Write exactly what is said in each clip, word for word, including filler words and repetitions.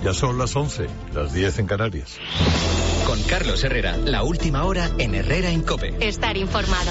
Ya son las once, las diez en Canarias. Con Carlos Herrera, la última hora en Herrera en COPE. Estar informado.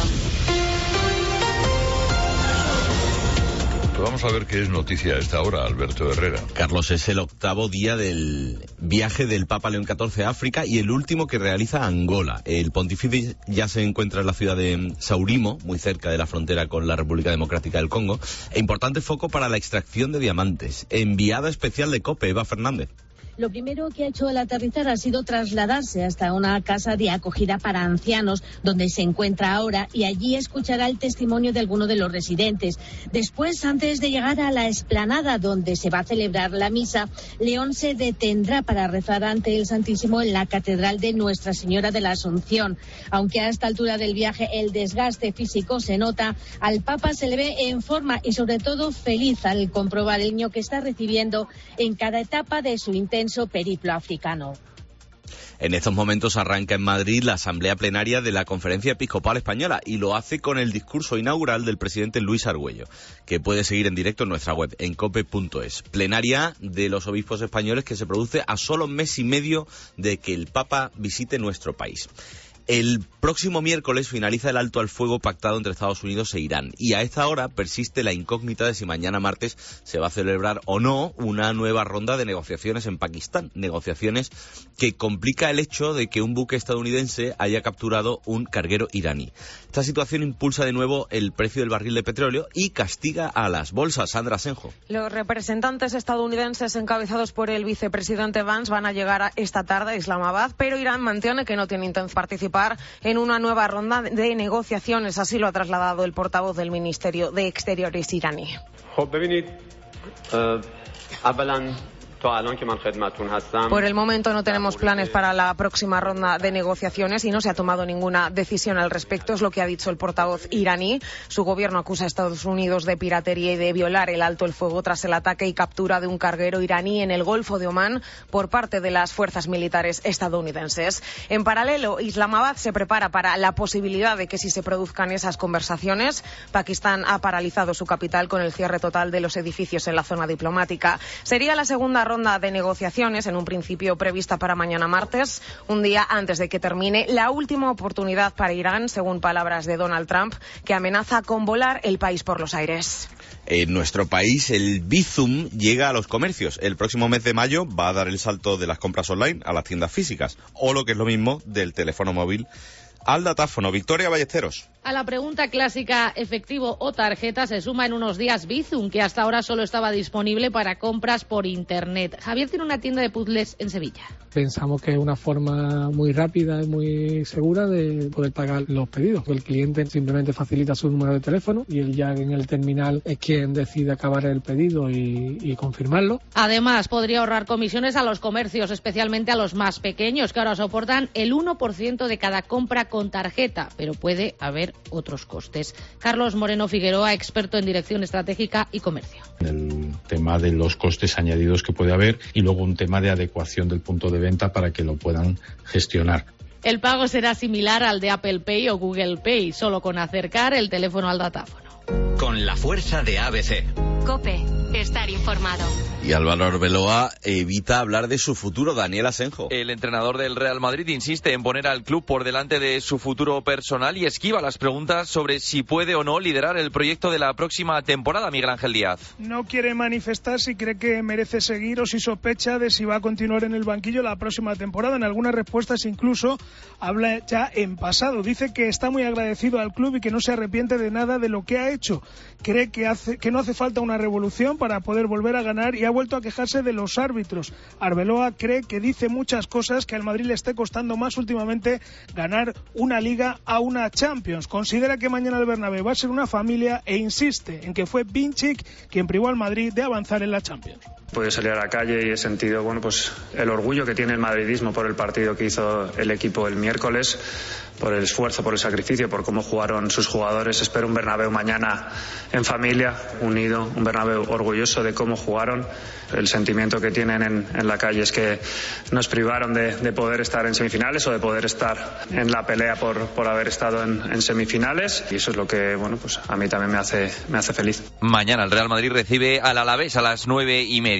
Vamos a ver qué es noticia a esta hora, Alberto Herrera. Carlos, es el octavo día del viaje del Papa León catorce a África y el último que realiza a Angola. El pontífice ya se encuentra en la ciudad de Saurimo, muy cerca de la frontera con la República Democrática del Congo, e importante foco para la extracción de diamantes. Enviada especial de COPE, Eva Fernández. Lo primero que ha hecho al aterrizar ha sido trasladarse hasta una casa de acogida para ancianos, donde se encuentra ahora, y allí escuchará el testimonio de alguno de los residentes. Después, antes de llegar a la explanada donde se va a celebrar la misa, León se detendrá para rezar ante el Santísimo en la Catedral de Nuestra Señora de la Asunción. Aunque a esta altura del viaje el desgaste físico se nota, al Papa se le ve en forma y sobre todo feliz al comprobar el niño que está recibiendo en cada etapa de su intenso periplo africano. En estos momentos arranca en Madrid la asamblea plenaria de la Conferencia Episcopal Española y lo hace con el discurso inaugural del presidente Luis Argüello, que puede seguir en directo en nuestra web, en cope punto es. Plenaria de los obispos españoles que se produce a solo mes y medio de que el Papa visite nuestro país. El próximo miércoles finaliza el alto al fuego pactado entre Estados Unidos e Irán y a esta hora persiste la incógnita de si mañana martes se va a celebrar o no una nueva ronda de negociaciones en Pakistán, negociaciones que complica el hecho de que un buque estadounidense haya capturado un carguero iraní. Esta situación impulsa de nuevo el precio del barril de petróleo y castiga a las bolsas. Sandra Senjo. Los representantes estadounidenses encabezados por el vicepresidente Vance van a llegar a esta tarde a Islamabad, pero Irán mantiene que no tiene intención de participar en una nueva ronda de negociaciones. Así lo ha trasladado el portavoz del Ministerio de Exteriores iraní. Por el momento no tenemos planes para la próxima ronda de negociaciones y no se ha tomado ninguna decisión al respecto, es lo que ha dicho el portavoz iraní. Su gobierno acusa a Estados Unidos de piratería y de violar el alto el fuego tras el ataque y captura de un carguero iraní en el Golfo de Omán por parte de las fuerzas militares estadounidenses. En paralelo, Islamabad se prepara para la posibilidad de que si se produzcan esas conversaciones, Pakistán ha paralizado su capital con el cierre total de los edificios en la zona diplomática. Sería la segunda ronda de negociaciones, en un principio prevista para mañana martes, un día antes de que termine la última oportunidad para Irán, según palabras de Donald Trump, que amenaza con volar el país por los aires. En nuestro país, el Bizum llega a los comercios. El próximo mes de mayo va a dar el salto de las compras online a las tiendas físicas, o lo que es lo mismo, del teléfono móvil al datáfono. Victoria Ballesteros. A la pregunta clásica, efectivo o tarjeta, se suma en unos días Bizum, que hasta ahora solo estaba disponible para compras por Internet. Javier tiene una tienda de puzzles en Sevilla. Pensamos que es una forma muy rápida y muy segura de poder pagar los pedidos. El cliente simplemente facilita su número de teléfono y él ya en el terminal es quien decide acabar el pedido y, y confirmarlo. Además, podría ahorrar comisiones a los comercios, especialmente a los más pequeños, que ahora soportan el uno por ciento de cada compra con tarjeta, pero puede haber otros costes. Carlos Moreno Figueroa, experto en dirección estratégica y comercio. El tema de los costes añadidos que puede haber y luego un tema de adecuación del punto de venta para que lo puedan gestionar. El pago será similar al de Apple Pay o Google Pay, solo con acercar el teléfono al datáfono. Con la fuerza de A B C. COPE, estar informado. Y Álvaro Arbeloa evita hablar de su futuro. Daniel Asenjo. El entrenador del Real Madrid insiste en poner al club por delante de su futuro personal y esquiva las preguntas sobre si puede o no liderar el proyecto de la próxima temporada. Miguel Ángel Díaz. No quiere manifestar si cree que merece seguir o si sospecha de si va a continuar en el banquillo la próxima temporada. En algunas respuestas incluso habla ya en pasado. Dice que está muy agradecido al club y que no se arrepiente de nada de lo que ha hecho. Cree que, hace, que no hace falta una revolución para poder volver a ganar y ha vuelto a quejarse de los árbitros. Arbeloa cree que dice muchas cosas que al Madrid le esté costando más últimamente ganar una Liga a una Champions. Considera que mañana el Bernabéu va a ser una familia e insiste en que fue Vinicic quien privó al Madrid de avanzar en la Champions. He podido salir a la calle y he sentido bueno, pues, el orgullo que tiene el madridismo por el partido que hizo el equipo el miércoles, por el esfuerzo, por el sacrificio, por cómo jugaron sus jugadores. Espero un Bernabéu mañana en familia, unido, un Bernabéu orgulloso de cómo jugaron. El sentimiento que tienen en, en la calle es que nos privaron de, de poder estar en semifinales o de poder estar en la pelea por, por haber estado en, en semifinales, y eso es lo que bueno, pues, a mí también me hace, me hace feliz. Mañana el Real Madrid recibe al Alavés a las nueve y media.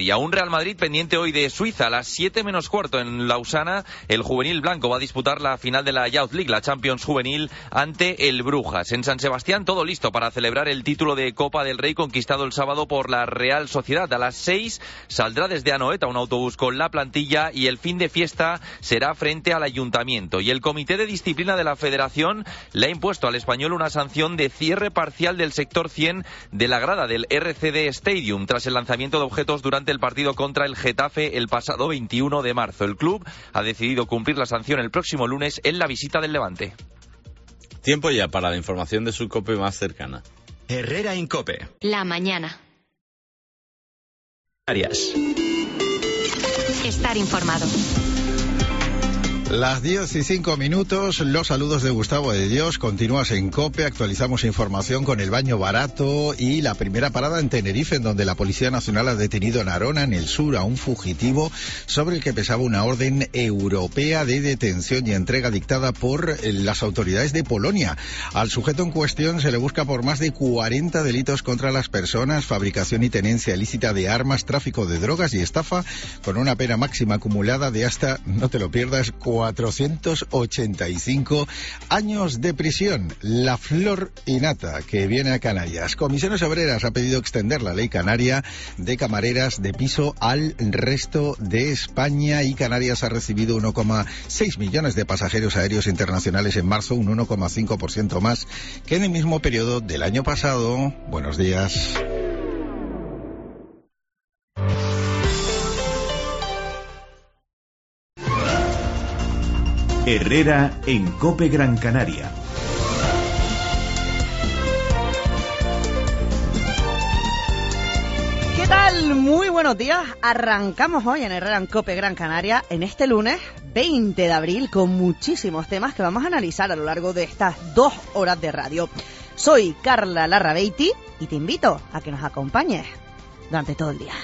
media. Un Real Madrid pendiente hoy de Suiza a las siete menos cuarto en Lausana. El juvenil blanco va a disputar la final de la Youth League, la Champions juvenil, ante el Brujas. En San Sebastián todo listo para celebrar el título de Copa del Rey conquistado el sábado por la Real Sociedad. A las seis saldrá desde Anoeta un autobús con la plantilla y el fin de fiesta será frente al Ayuntamiento. Y el Comité de Disciplina de la Federación le ha impuesto al Español una sanción de cierre parcial del sector cien de la grada del R C D Stadium tras el lanzamiento de objetos durante el partido contra el Getafe el pasado veintiuno de marzo. El club ha decidido cumplir la sanción el próximo lunes en la visita del Levante. Tiempo ya para la información de su COPE más cercana. Herrera Incope. La mañana. Arias. Estar informado. Las diez y cinco minutos, los saludos de Gustavo de Dios. Continúas en COPE, actualizamos información con el baño barato y la primera parada en Tenerife, en donde la Policía Nacional ha detenido en Arona, en el sur, a un fugitivo sobre el que pesaba una orden europea de detención y entrega dictada por las autoridades de Polonia. Al sujeto en cuestión se le busca por más de cuarenta delitos contra las personas, fabricación y tenencia ilícita de armas, tráfico de drogas y estafa, con una pena máxima acumulada de hasta, no te lo pierdas, cuatrocientos ochenta y cinco años de prisión. La flor y nata que viene a Canarias. Comisiones Obreras ha pedido extender la ley canaria de camareras de piso al resto de España y Canarias ha recibido uno coma seis millones de pasajeros aéreos internacionales en marzo, un uno coma cinco por ciento más que en el mismo periodo del año pasado. Buenos días. Herrera en COPE Gran Canaria. ¿Qué tal? Muy buenos días. Arrancamos hoy en Herrera en COPE Gran Canaria en este lunes veinte de abril con muchísimos temas que vamos a analizar a lo largo de estas dos horas de radio. Soy Carla Larrabeiti y te invito a que nos acompañes durante todo el día.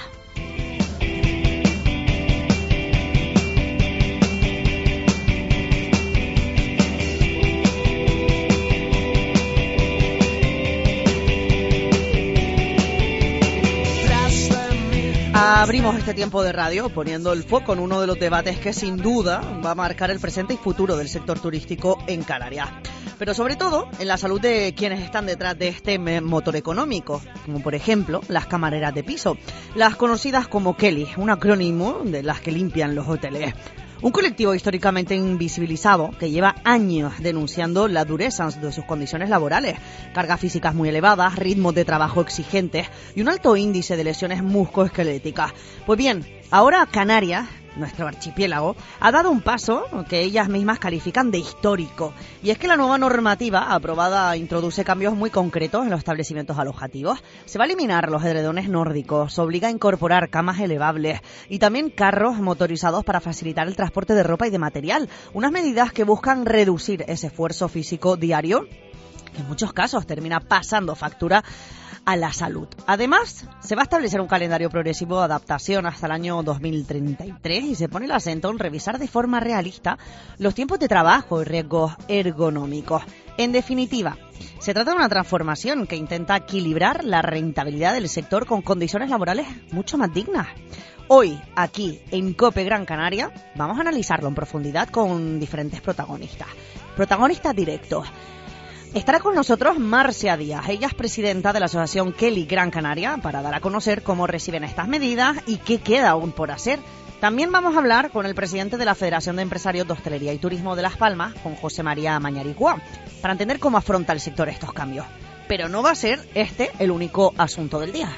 Abrimos este tiempo de radio poniendo el foco en uno de los debates que sin duda va a marcar el presente y futuro del sector turístico en Canarias. Pero sobre todo en la salud de quienes están detrás de este motor económico, como por ejemplo las camareras de piso, las conocidas como Kelly, un acrónimo de las que limpian los hoteles. Un colectivo históricamente invisibilizado que lleva años denunciando la dureza de sus condiciones laborales, cargas físicas muy elevadas, ritmos de trabajo exigentes y un alto índice de lesiones musculoesqueléticas. Pues bien, ahora Canarias, nuestro archipiélago, ha dado un paso que ellas mismas califican de histórico. Y es que la nueva normativa aprobada introduce cambios muy concretos en los establecimientos alojativos. Se va a eliminar los edredones nórdicos, se obliga a incorporar camas elevables y también carros motorizados para facilitar el transporte de ropa y de material. Unas medidas que buscan reducir ese esfuerzo físico diario, que en muchos casos termina pasando factura a la salud. Además, se va a establecer un calendario progresivo de adaptación hasta el año dos mil treinta y tres y se pone el acento en revisar de forma realista los tiempos de trabajo y riesgos ergonómicos. En definitiva, se trata de una transformación que intenta equilibrar la rentabilidad del sector con condiciones laborales mucho más dignas. Hoy, aquí en COPE Gran Canaria, vamos a analizarlo en profundidad con diferentes protagonistas. Protagonistas directos. Estará con nosotros Marcia Díaz. Ella es presidenta de la asociación Kelly Gran Canaria para dar a conocer cómo reciben estas medidas y qué queda aún por hacer. También vamos a hablar con el presidente de la Federación de Empresarios de Hostelería y Turismo de Las Palmas, con José María Mañaricua, para entender cómo afronta el sector estos cambios. Pero no va a ser este el único asunto del día.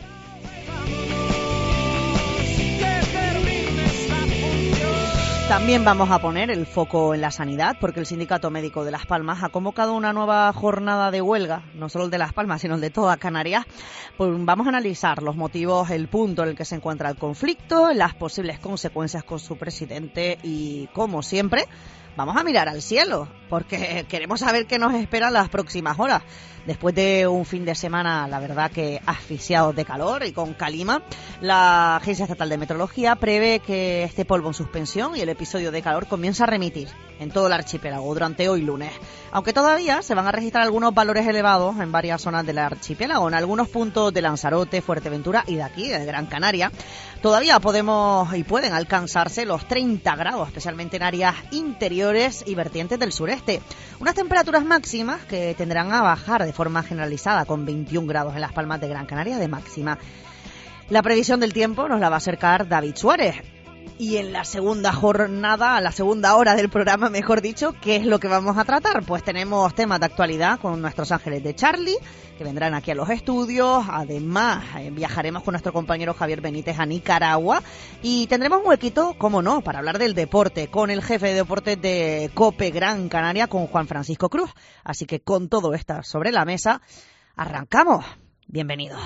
También vamos a poner el foco en la sanidad, porque el Sindicato Médico de Las Palmas ha convocado una nueva jornada de huelga, no solo el de Las Palmas, sino el de toda Canarias. Pues vamos a analizar los motivos, el punto en el que se encuentra el conflicto, las posibles consecuencias con su presidente y, como siempre, vamos a mirar al cielo, porque queremos saber qué nos espera las próximas horas. Después de un fin de semana, la verdad que asfixiados de calor y con calima, la Agencia Estatal de Meteorología prevé que este polvo en suspensión y el episodio de calor comienza a remitir en todo el archipiélago durante hoy lunes. Aunque todavía se van a registrar algunos valores elevados en varias zonas del archipiélago, en algunos puntos de Lanzarote, Fuerteventura y de aquí, de Gran Canaria, todavía podemos y pueden alcanzarse los treinta grados, especialmente en áreas interiores y vertientes del sureste. Unas temperaturas máximas que tendrán a bajar de forma generalizada, con veintiún grados en Las Palmas de Gran Canaria de máxima. La previsión del tiempo nos la va a acercar David Suárez. Y en la segunda jornada, la segunda hora del programa, mejor dicho, ¿qué es lo que vamos a tratar? Pues tenemos temas de actualidad con nuestros ángeles de Charlie, que vendrán aquí a los estudios. Además, eh, viajaremos con nuestro compañero Javier Benítez a Nicaragua y tendremos un huequito, cómo no, para hablar del deporte, con el jefe de deportes de COPE Gran Canaria, con Juan Francisco Cruz. Así que con todo esto sobre la mesa, arrancamos. Bienvenidos.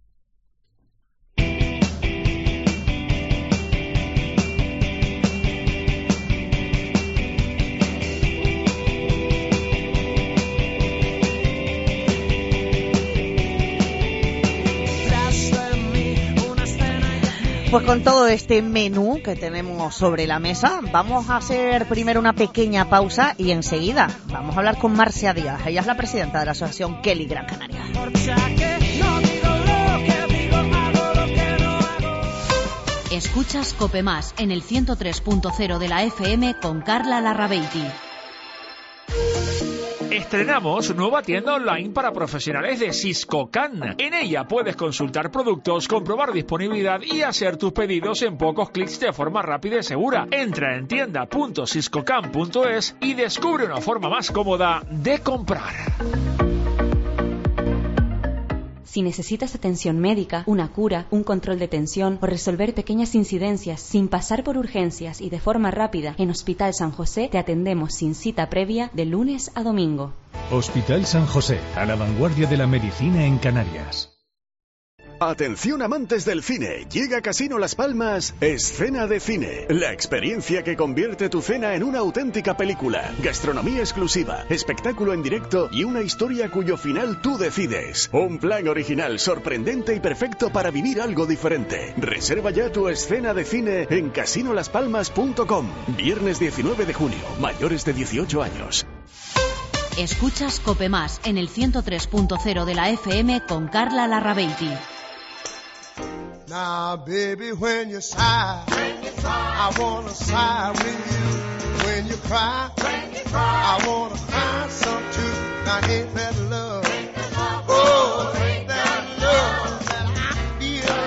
Pues con todo este menú que tenemos sobre la mesa, vamos a hacer primero una pequeña pausa y enseguida vamos a hablar con Marcia Díaz. Ella es la presidenta de la asociación Kelly Gran Canaria. Escuchas COPE Más en el ciento tres punto cero de la F M con Carla Larrabeiti. Estrenamos nueva tienda online para profesionales de Siscocan. En ella puedes consultar productos, comprobar disponibilidad y hacer tus pedidos en pocos clics de forma rápida y segura. Entra en tienda punto siscocan punto es y descubre una forma más cómoda de comprar. Si necesitas atención médica, una cura, un control de tensión o resolver pequeñas incidencias sin pasar por urgencias y de forma rápida, en Hospital San José te atendemos sin cita previa de lunes a domingo. Hospital San José, a la vanguardia de la medicina en Canarias. Atención amantes del cine, llega a Casino Las Palmas Escena de Cine, la experiencia que convierte tu cena en una auténtica película, gastronomía exclusiva, espectáculo en directo y una historia cuyo final tú decides. Un plan original, sorprendente y perfecto para vivir algo diferente. Reserva ya tu escena de cine en casino las palmas punto com. Viernes diecinueve de junio, mayores de dieciocho años. Escuchas COPE Más en el ciento tres punto cero de la F M con Carla Larrabeiti. Now, baby, when you sigh, when you sigh, I wanna sigh with you. When you cry, when you cry, I wanna cry some too. Now, ain't that love? Oh, ain't that love that I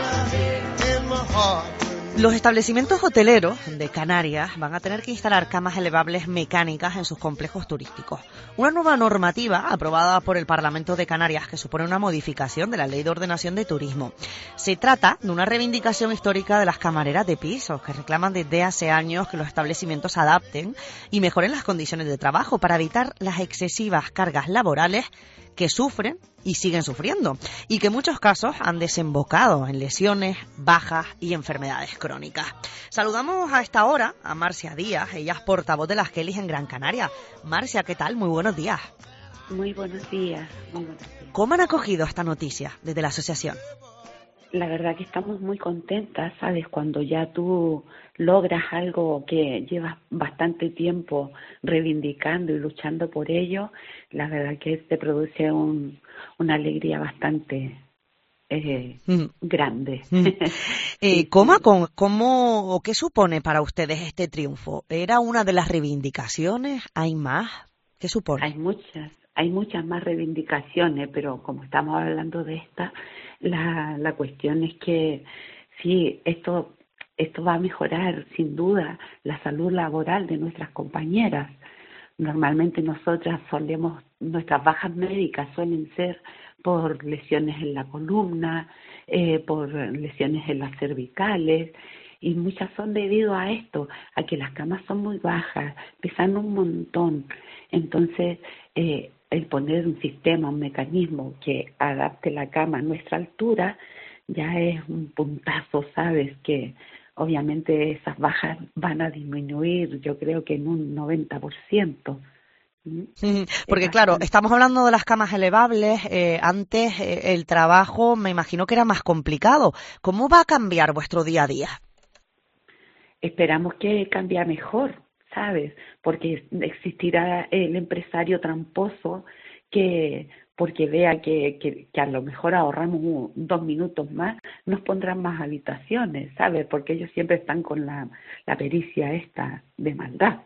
feel in my heart? Los establecimientos hoteleros de Canarias van a tener que instalar camas elevables mecánicas en sus complejos turísticos. Una nueva normativa aprobada por el Parlamento de Canarias que supone una modificación de la Ley de Ordenación de Turismo. Se trata de una reivindicación histórica de las camareras de pisos que reclaman desde hace años que los establecimientos adapten y mejoren las condiciones de trabajo para evitar las excesivas cargas laborales que sufren y siguen sufriendo, y que en muchos casos han desembocado en lesiones, bajas y enfermedades crónicas. Saludamos a esta hora a Marcia Díaz, ella es portavoz de las Kellys en Gran Canaria. Marcia, ¿qué tal? Muy buenos días. Muy buenos días. Muy buenos días. ¿Cómo han acogido esta noticia desde la asociación? La verdad que estamos muy contentas, ¿sabes? Cuando ya tú logras algo que llevas bastante tiempo reivindicando y luchando por ello, la verdad que te produce un, una alegría bastante eh, mm. grande. Mm. eh, ¿Cómo, cómo, cómo o qué supone para ustedes este triunfo? ¿Era una de las reivindicaciones? ¿Hay más? ¿Qué supone? Hay muchas, hay muchas más reivindicaciones, pero como estamos hablando de esta, la, la cuestión es que sí, esto Esto va a mejorar, sin duda, la salud laboral de nuestras compañeras. Normalmente nosotras solemos, nuestras bajas médicas suelen ser por lesiones en la columna, eh, por lesiones en las cervicales, y muchas son debido a esto, a que las camas son muy bajas, pesan un montón. Entonces, eh, el poner un sistema, un mecanismo que adapte la cama a nuestra altura, ya es un puntazo, ¿sabes?, que obviamente esas bajas van a disminuir, yo creo que en un noventa por ciento. Porque claro, estamos hablando de las camas elevables, eh, antes eh, el trabajo me imagino que era más complicado. ¿Cómo va a cambiar vuestro día a día? Esperamos que cambie mejor, ¿sabes? Porque existirá el empresario tramposo que, porque vea que, que, que a lo mejor ahorramos un, dos minutos más, nos pondrán más habitaciones, ¿sabes? Porque ellos siempre están con la, la pericia esta de maldad.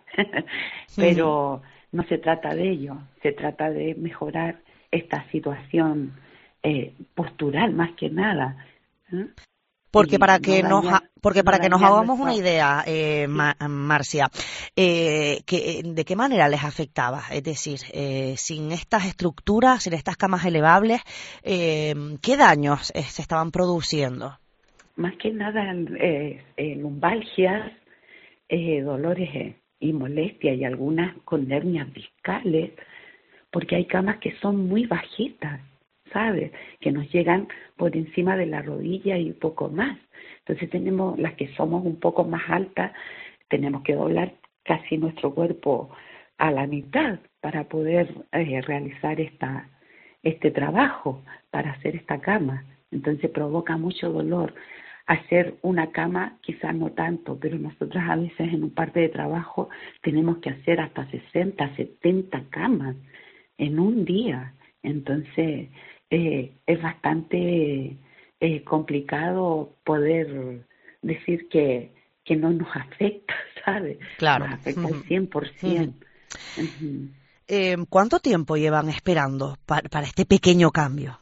Pero no se trata de ello, se trata de mejorar esta situación eh, postural más que nada. ¿eh? Porque para que no nos dañar, porque para no que nos dañar hagamos nuestra... una idea, eh, Ma Marcia, eh, que, ¿de qué manera les afectaba? Es decir, eh, sin estas estructuras, sin estas camas elevables, eh, ¿qué daños eh, se estaban produciendo? Más que nada eh, eh, lumbalgias, eh, dolores eh, y molestias y algunas con hernias discales, porque hay camas que son muy bajitas, ¿sabes? Que nos llegan por encima de la rodilla y poco más. Entonces tenemos las que somos un poco más altas, tenemos que doblar casi nuestro cuerpo a la mitad para poder eh, realizar esta este trabajo, para hacer esta cama. Entonces provoca mucho dolor. Hacer una cama quizás no tanto, pero nosotros a veces en un parte de trabajo tenemos que hacer hasta sesenta, setenta camas en un día. Entonces eh, es bastante eh, complicado poder decir que, que no nos afecta, ¿sabes? Claro. Nos afecta al cien por ciento. Uh-huh. Uh-huh. Eh, ¿Cuánto tiempo llevan esperando para, para este pequeño cambio?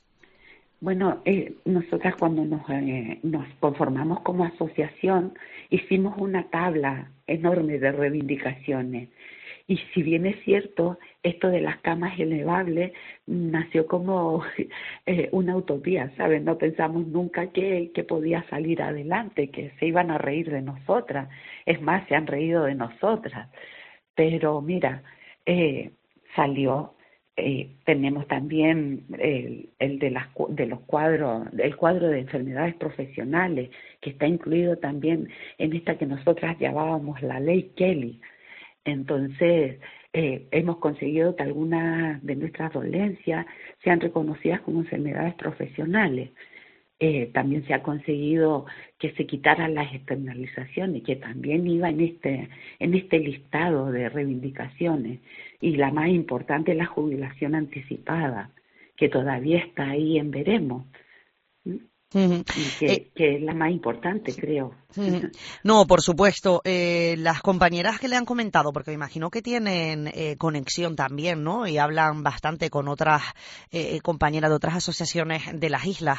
Bueno, eh, nosotras cuando nos, eh, nos conformamos como asociación hicimos una tabla enorme de reivindicaciones. Y si bien es cierto, esto de las camas elevables nació como eh, una utopía, ¿sabes? No pensamos nunca que, que podía salir adelante, que se iban a reír de nosotras. Es más, se han reído de nosotras. Pero mira, eh, salió. Eh, tenemos también el, el de las de los cuadros, el cuadro de enfermedades profesionales, que está incluido también en esta que nosotras llamábamos la ley Kelly. Entonces, eh, hemos conseguido que algunas de nuestras dolencias sean reconocidas como enfermedades profesionales. Eh, también se ha conseguido que se quitaran las externalizaciones, que también iba en este en este listado de reivindicaciones, y la más importante es la jubilación anticipada, que todavía está ahí en veremos. ¿Mm? Uh-huh. Y que, eh, que es la más importante, creo. Uh-huh. No, por supuesto. Eh, las compañeras que le han comentado, porque me imagino que tienen eh, conexión también, ¿no? Y hablan bastante con otras eh, compañeras de otras asociaciones de las islas.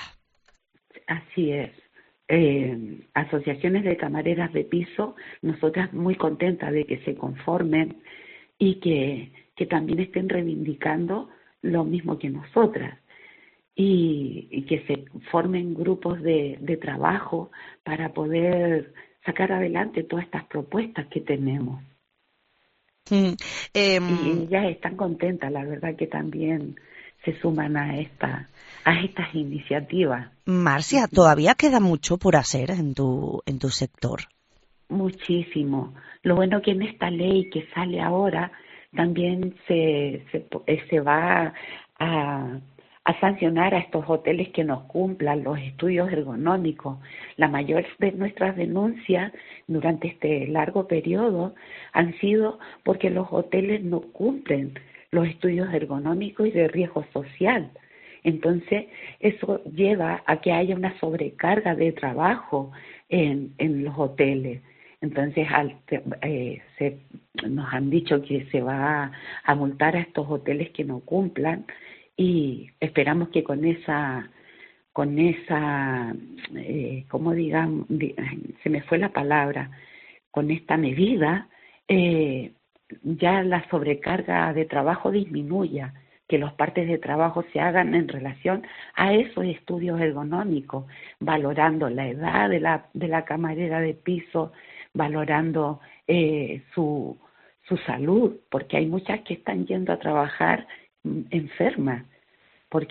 Así es. Eh, asociaciones de camareras de piso, nosotras muy contentas de que se conformen y que, que también estén reivindicando lo mismo que nosotras. Y, y que se formen grupos de, de trabajo para poder sacar adelante todas estas propuestas que tenemos. Mm, eh, y ellas están contentas, la verdad que también se suman a esta a estas iniciativas. Marcia, ¿todavía queda mucho por hacer en tu en tu sector? Muchísimo. Lo bueno que en esta ley que sale ahora también se se, se va a a sancionar a estos hoteles que no cumplan los estudios ergonómicos. La mayor de nuestras denuncias durante este largo periodo han sido porque los hoteles no cumplen los estudios ergonómicos y de riesgo social. Entonces, eso lleva a que haya una sobrecarga de trabajo en, en los hoteles. Entonces, al, eh, se, nos han dicho que se va a, a multar a estos hoteles que no cumplan, y esperamos que con esa, con esa, eh, ¿cómo digamos? Se me fue la palabra, con esta medida, eh, ya la sobrecarga de trabajo disminuya, que los partes de trabajo se hagan en relación a esos estudios ergonómicos, valorando la edad de la, de la camarera de piso, valorando eh, su, su salud, porque hay muchas que están yendo a trabajar enfermas, porque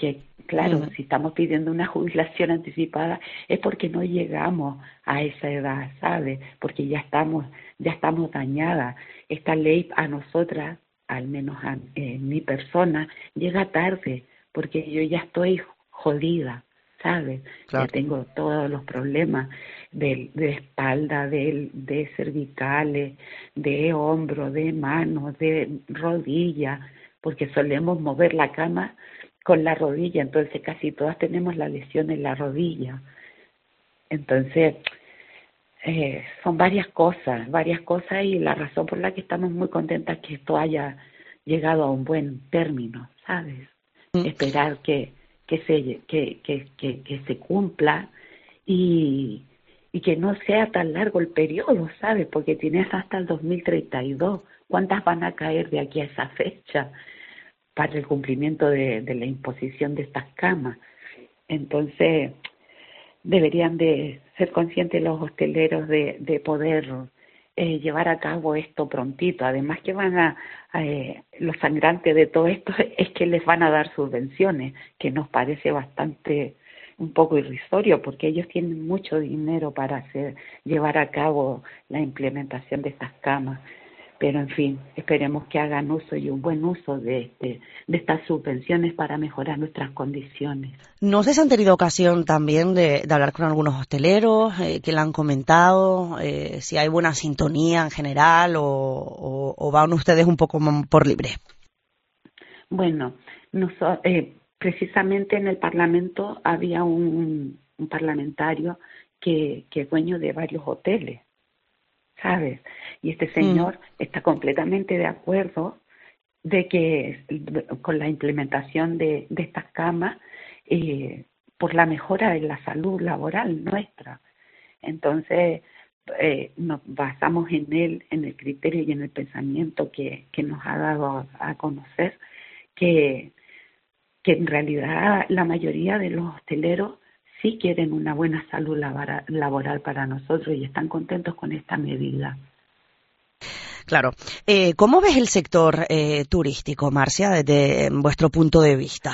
Claro, Ujú. si estamos pidiendo una jubilación anticipada es porque no llegamos a esa edad, ¿sabes? Porque ya estamos, ya estamos dañadas. Esta ley a nosotras, al menos a eh, mi persona, llega tarde, porque yo ya estoy jodida, ¿sabes? Claro. Ya tengo todos los problemas de, de espalda, de, de cervicales, de hombro, de manos, de rodilla, porque solemos mover la cama con la rodilla, entonces casi todas tenemos la lesión en la rodilla. Entonces, eh, son varias cosas, varias cosas y la razón por la que estamos muy contentas es que esto haya llegado a un buen término, ¿sabes? Mm. Esperar que que se que, que, que, que se cumpla y, y que no sea tan largo el periodo, ¿sabes? Porque tienes hasta el dos mil treinta y dos. ¿Cuántas van a caer de aquí a esa fecha para el cumplimiento de, de la imposición de estas camas? Entonces, deberían de ser conscientes los hosteleros de, de poder eh, llevar a cabo esto prontito. Además que van a, eh, lo sangrante de todo esto es que les van a dar subvenciones, que nos parece bastante un poco irrisorio, porque ellos tienen mucho dinero para hacer llevar a cabo la implementación de estas camas. Pero, en fin, esperemos que hagan uso y un buen uso de, este, de estas subvenciones para mejorar nuestras condiciones. ¿No sé si han tenido ocasión también de, de hablar con algunos hosteleros eh, que le han comentado eh, si hay buena sintonía en general o, o, o van ustedes un poco por libre? Bueno, nosotros, eh, precisamente en el Parlamento había un, un parlamentario que, que es dueño de varios hoteles, ¿sabes? Y este señor mm. está completamente de acuerdo de que con la implementación de, de estas camas eh, por la mejora en la salud laboral nuestra. Entonces eh, nos basamos en él, en el criterio y en el pensamiento que, que nos ha dado a, a conocer que, que en realidad la mayoría de los hosteleros sí quieren una buena salud laboral para nosotros y están contentos con esta medida. Claro. Eh, ¿Cómo ves el sector eh, turístico, Marcia, desde vuestro punto de vista?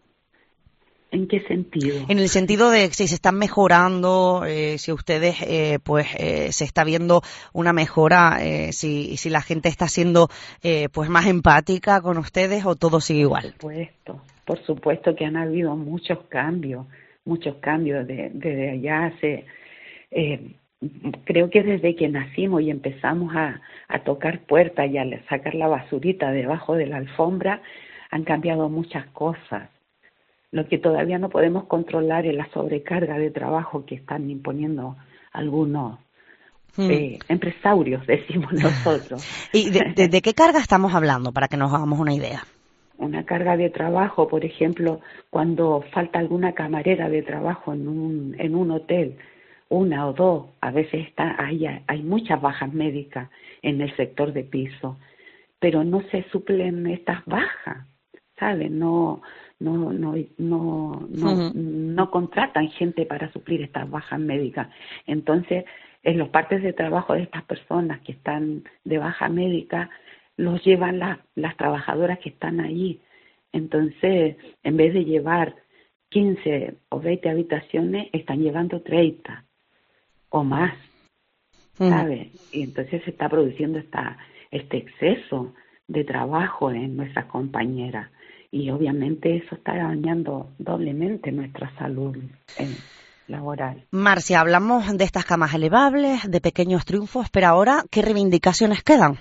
¿En qué sentido? En el sentido de si se están mejorando, eh, si ustedes, eh, pues, eh, se está viendo una mejora, eh, si, si la gente está siendo, eh, pues, más empática con ustedes o todo sigue igual. Por supuesto, por supuesto que han habido muchos cambios, muchos cambios de, desde allá hace, eh, creo que desde que nacimos y empezamos a, a tocar puertas y a sacar la basurita debajo de la alfombra, han cambiado muchas cosas. Lo que todavía no podemos controlar es la sobrecarga de trabajo que están imponiendo algunos mm. eh, empresarios, decimos nosotros. ¿Y de, de, de qué carga estamos hablando, para que nos hagamos una idea? Una carga de trabajo, por ejemplo, cuando falta alguna camarera de trabajo en un, en un hotel, una o dos, a veces está, hay, hay muchas bajas médicas en el sector de piso, pero no se suplen estas bajas, ¿sabes? No... No, no, no, no, uh-huh. no contratan gente para suplir estas bajas médicas. Entonces, en los partes de trabajo de estas personas que están de baja médica, los llevan la, las trabajadoras que están allí. Entonces, en vez de llevar quince o veinte habitaciones, están llevando treinta o más, uh-huh. ¿sabes? Y entonces se está produciendo esta, este exceso de trabajo en nuestras compañeras. Y obviamente eso está dañando doblemente nuestra salud eh, laboral. Marcia, hablamos de estas camas elevables, de pequeños triunfos, pero ahora, ¿qué reivindicaciones quedan?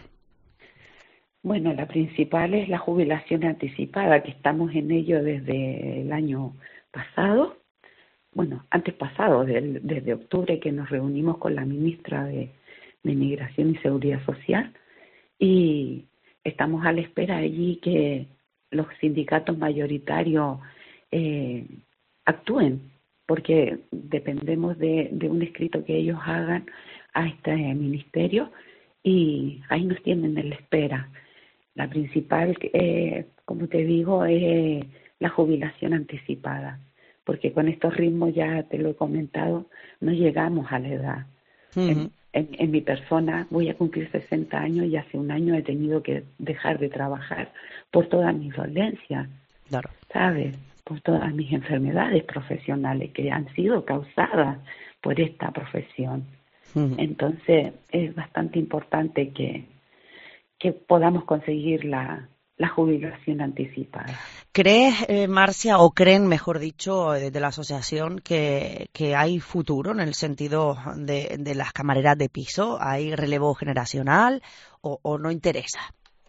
Bueno, la principal es la jubilación anticipada, que estamos en ello desde el año pasado, bueno, antes pasado, del, desde octubre, que nos reunimos con la ministra de, de Migración y Seguridad Social, y estamos a la espera allí que los sindicatos mayoritarios eh, actúen, porque dependemos de, de un escrito que ellos hagan a este ministerio y ahí nos tienen en la espera. La principal, eh, como te digo, es la jubilación anticipada, porque con estos ritmos, ya te lo he comentado, no llegamos a la edad. Uh-huh. En, en, en mi persona voy a cumplir sesenta años y hace un año he tenido que dejar de trabajar por todas mis dolencias, claro. ¿sabes? por todas mis enfermedades profesionales que han sido causadas por esta profesión. Uh-huh. Entonces es bastante importante que, que podamos conseguir la, la jubilación anticipada. ¿Crees, eh, Marcia, o creen, mejor dicho, desde la asociación, que, que hay futuro en el sentido de, de las camareras de piso? ¿Hay relevo generacional o, o no interesa?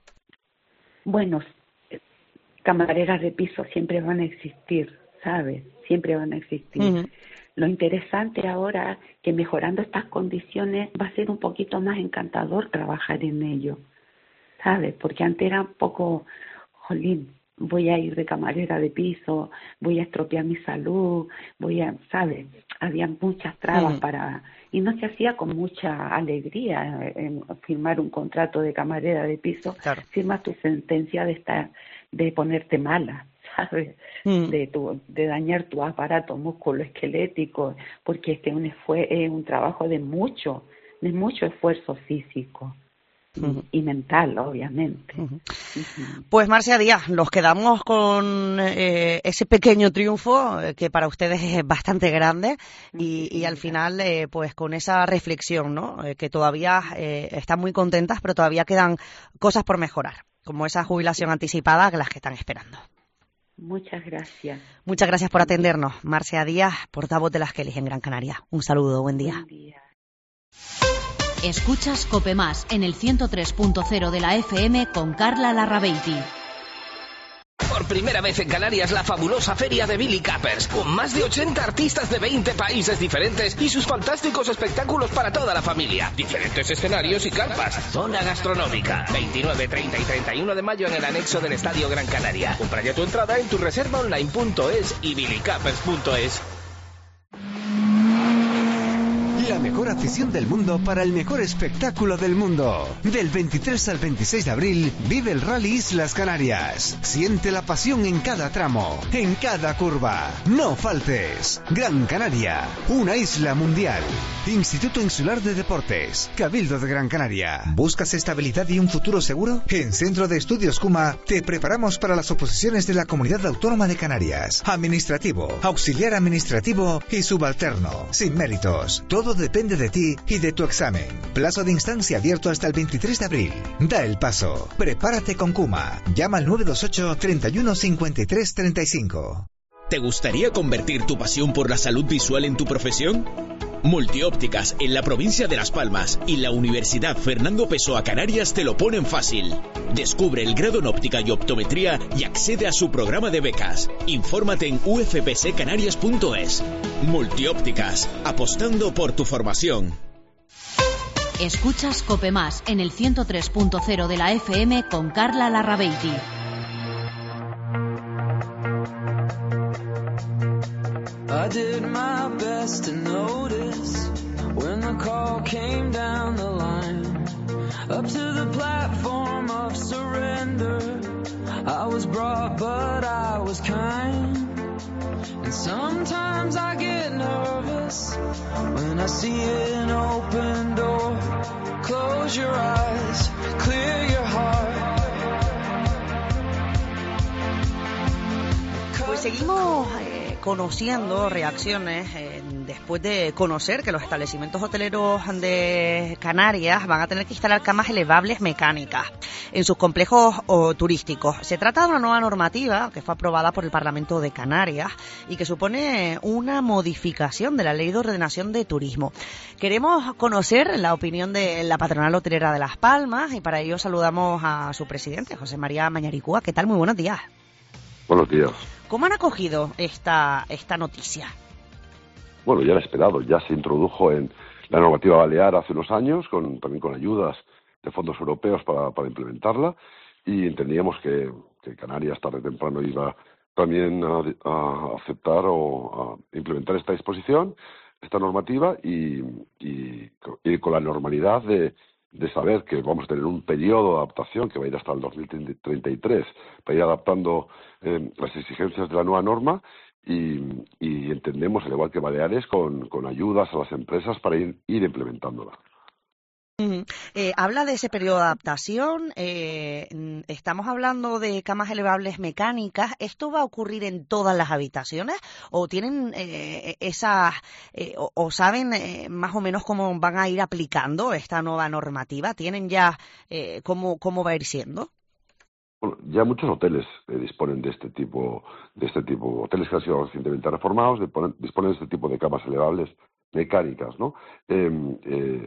Bueno, camareras de piso siempre van a existir, ¿sabes? Siempre van a existir. Uh-huh. Lo interesante ahora que mejorando estas condiciones va a ser un poquito más encantador trabajar en ello, ¿sabes? Porque antes era un poco, jolín, voy a ir de camarera de piso, voy a estropear mi salud, voy a, ¿sabes? Había muchas trabas uh-huh. para... Y no se hacía con mucha alegría en firmar un contrato de camarera de piso, claro. Firmas tu sentencia de estar, de ponerte mala, ¿sabes? Mm. De, tu, de dañar tu aparato musculoesquelético, porque este un fue es un trabajo de mucho, de mucho esfuerzo físico. Uh-huh. Y mental, obviamente. Uh-huh. Uh-huh. Pues Marcia Díaz, nos quedamos con eh, ese pequeño triunfo eh, que para ustedes es bastante grande y, y al final eh, pues con esa reflexión, ¿no? Eh, que todavía eh, están muy contentas, pero todavía quedan cosas por mejorar, como esa jubilación anticipada que las que están esperando. Muchas gracias. Muchas gracias por atendernos. Marcia Díaz, portavoz de las Kellys en Gran Canaria. Un saludo, buen día. Buen día. Escuchas Cope Más en el ciento tres punto cero de la F M con Carla Larrabeiti. Por primera vez en Canarias, la fabulosa feria de Billy Capers, con más de ochenta artistas de veinte países diferentes y sus fantásticos espectáculos para toda la familia. Diferentes escenarios y carpas. Zona gastronómica. veintinueve, treinta y treinta y uno de mayo en el anexo del Estadio Gran Canaria. Compra ya tu entrada en tu reserva online punto es y billy capers punto es. La mejor afición del mundo para el mejor espectáculo del mundo. Del veintitrés al veintiséis de abril, vive el Rally Islas Canarias. Siente la pasión en cada tramo, en cada curva. No faltes. Gran Canaria, una isla mundial. Instituto Insular de Deportes, Cabildo de Gran Canaria. ¿Buscas estabilidad y un futuro seguro? En Centro de Estudios Cuma te preparamos para las oposiciones de la Comunidad Autónoma de Canarias. Administrativo, auxiliar administrativo y subalterno. Sin méritos. Todo depende de ti y de tu examen. Plazo de instancia abierto hasta el veintitrés de abril. Da el paso. Prepárate con Cuma. Llama al nueve dos ocho, treinta y uno, cincuenta y tres, treinta y cinco. ¿Te gustaría convertir tu pasión por la salud visual en tu profesión? Multiópticas en la provincia de Las Palmas y la Universidad Fernando Pessoa Canarias te lo ponen fácil. Descubre el grado en óptica y optometría y accede a su programa de becas. Infórmate en u f p c canarias punto es. Multiópticas, apostando por tu formación. Escuchas Cope Más en el ciento tres punto cero de la F M con Carla Larrabeiti. I did my best to notice when the call came down the line. Up to the platform of surrender, I was brought but I was kind. And sometimes I get nervous when I see an open door. Close your eyes, clear your heart. Pues seguimos eh, conociendo reacciones eh, después de conocer que los establecimientos hoteleros de Canarias van a tener que instalar camas elevables mecánicas en sus complejos o, turísticos. Se trata de una nueva normativa que fue aprobada por el Parlamento de Canarias y que supone una modificación de la Ley de Ordenación de Turismo. Queremos conocer la opinión de la patronal hotelera de Las Palmas y para ello saludamos a su presidente, José María Mañaricúa. ¿Qué tal? Muy buenos días. Buenos días. ¿Cómo han acogido esta, esta noticia? Bueno, ya era esperado, ya se introdujo en la normativa balear hace unos años, con, también con ayudas de fondos europeos para, para implementarla, y entendíamos que, que Canarias tarde o temprano iba también a, a aceptar o a implementar esta disposición, esta normativa, y, y, y con la normalidad de, de saber que vamos a tener un periodo de adaptación que va a ir hasta el dos mil treinta y tres para ir adaptando eh, las exigencias de la nueva norma. Y, y entendemos, al igual que Baleares, con, con ayudas a las empresas para ir, ir implementándola. Uh-huh. Eh, habla de ese periodo de adaptación, eh, estamos hablando de camas elevables mecánicas. ¿Esto va a ocurrir en todas las habitaciones o tienen eh, esas, eh, o, o saben eh, más o menos cómo van a ir aplicando esta nueva normativa? ¿Tienen ya eh, cómo, cómo va a ir siendo? Bueno, ya muchos hoteles eh, disponen de este tipo, de este tipo, hoteles que han sido recientemente reformados, disponen, disponen de este tipo de camas elevables mecánicas, ¿no? Eh, eh,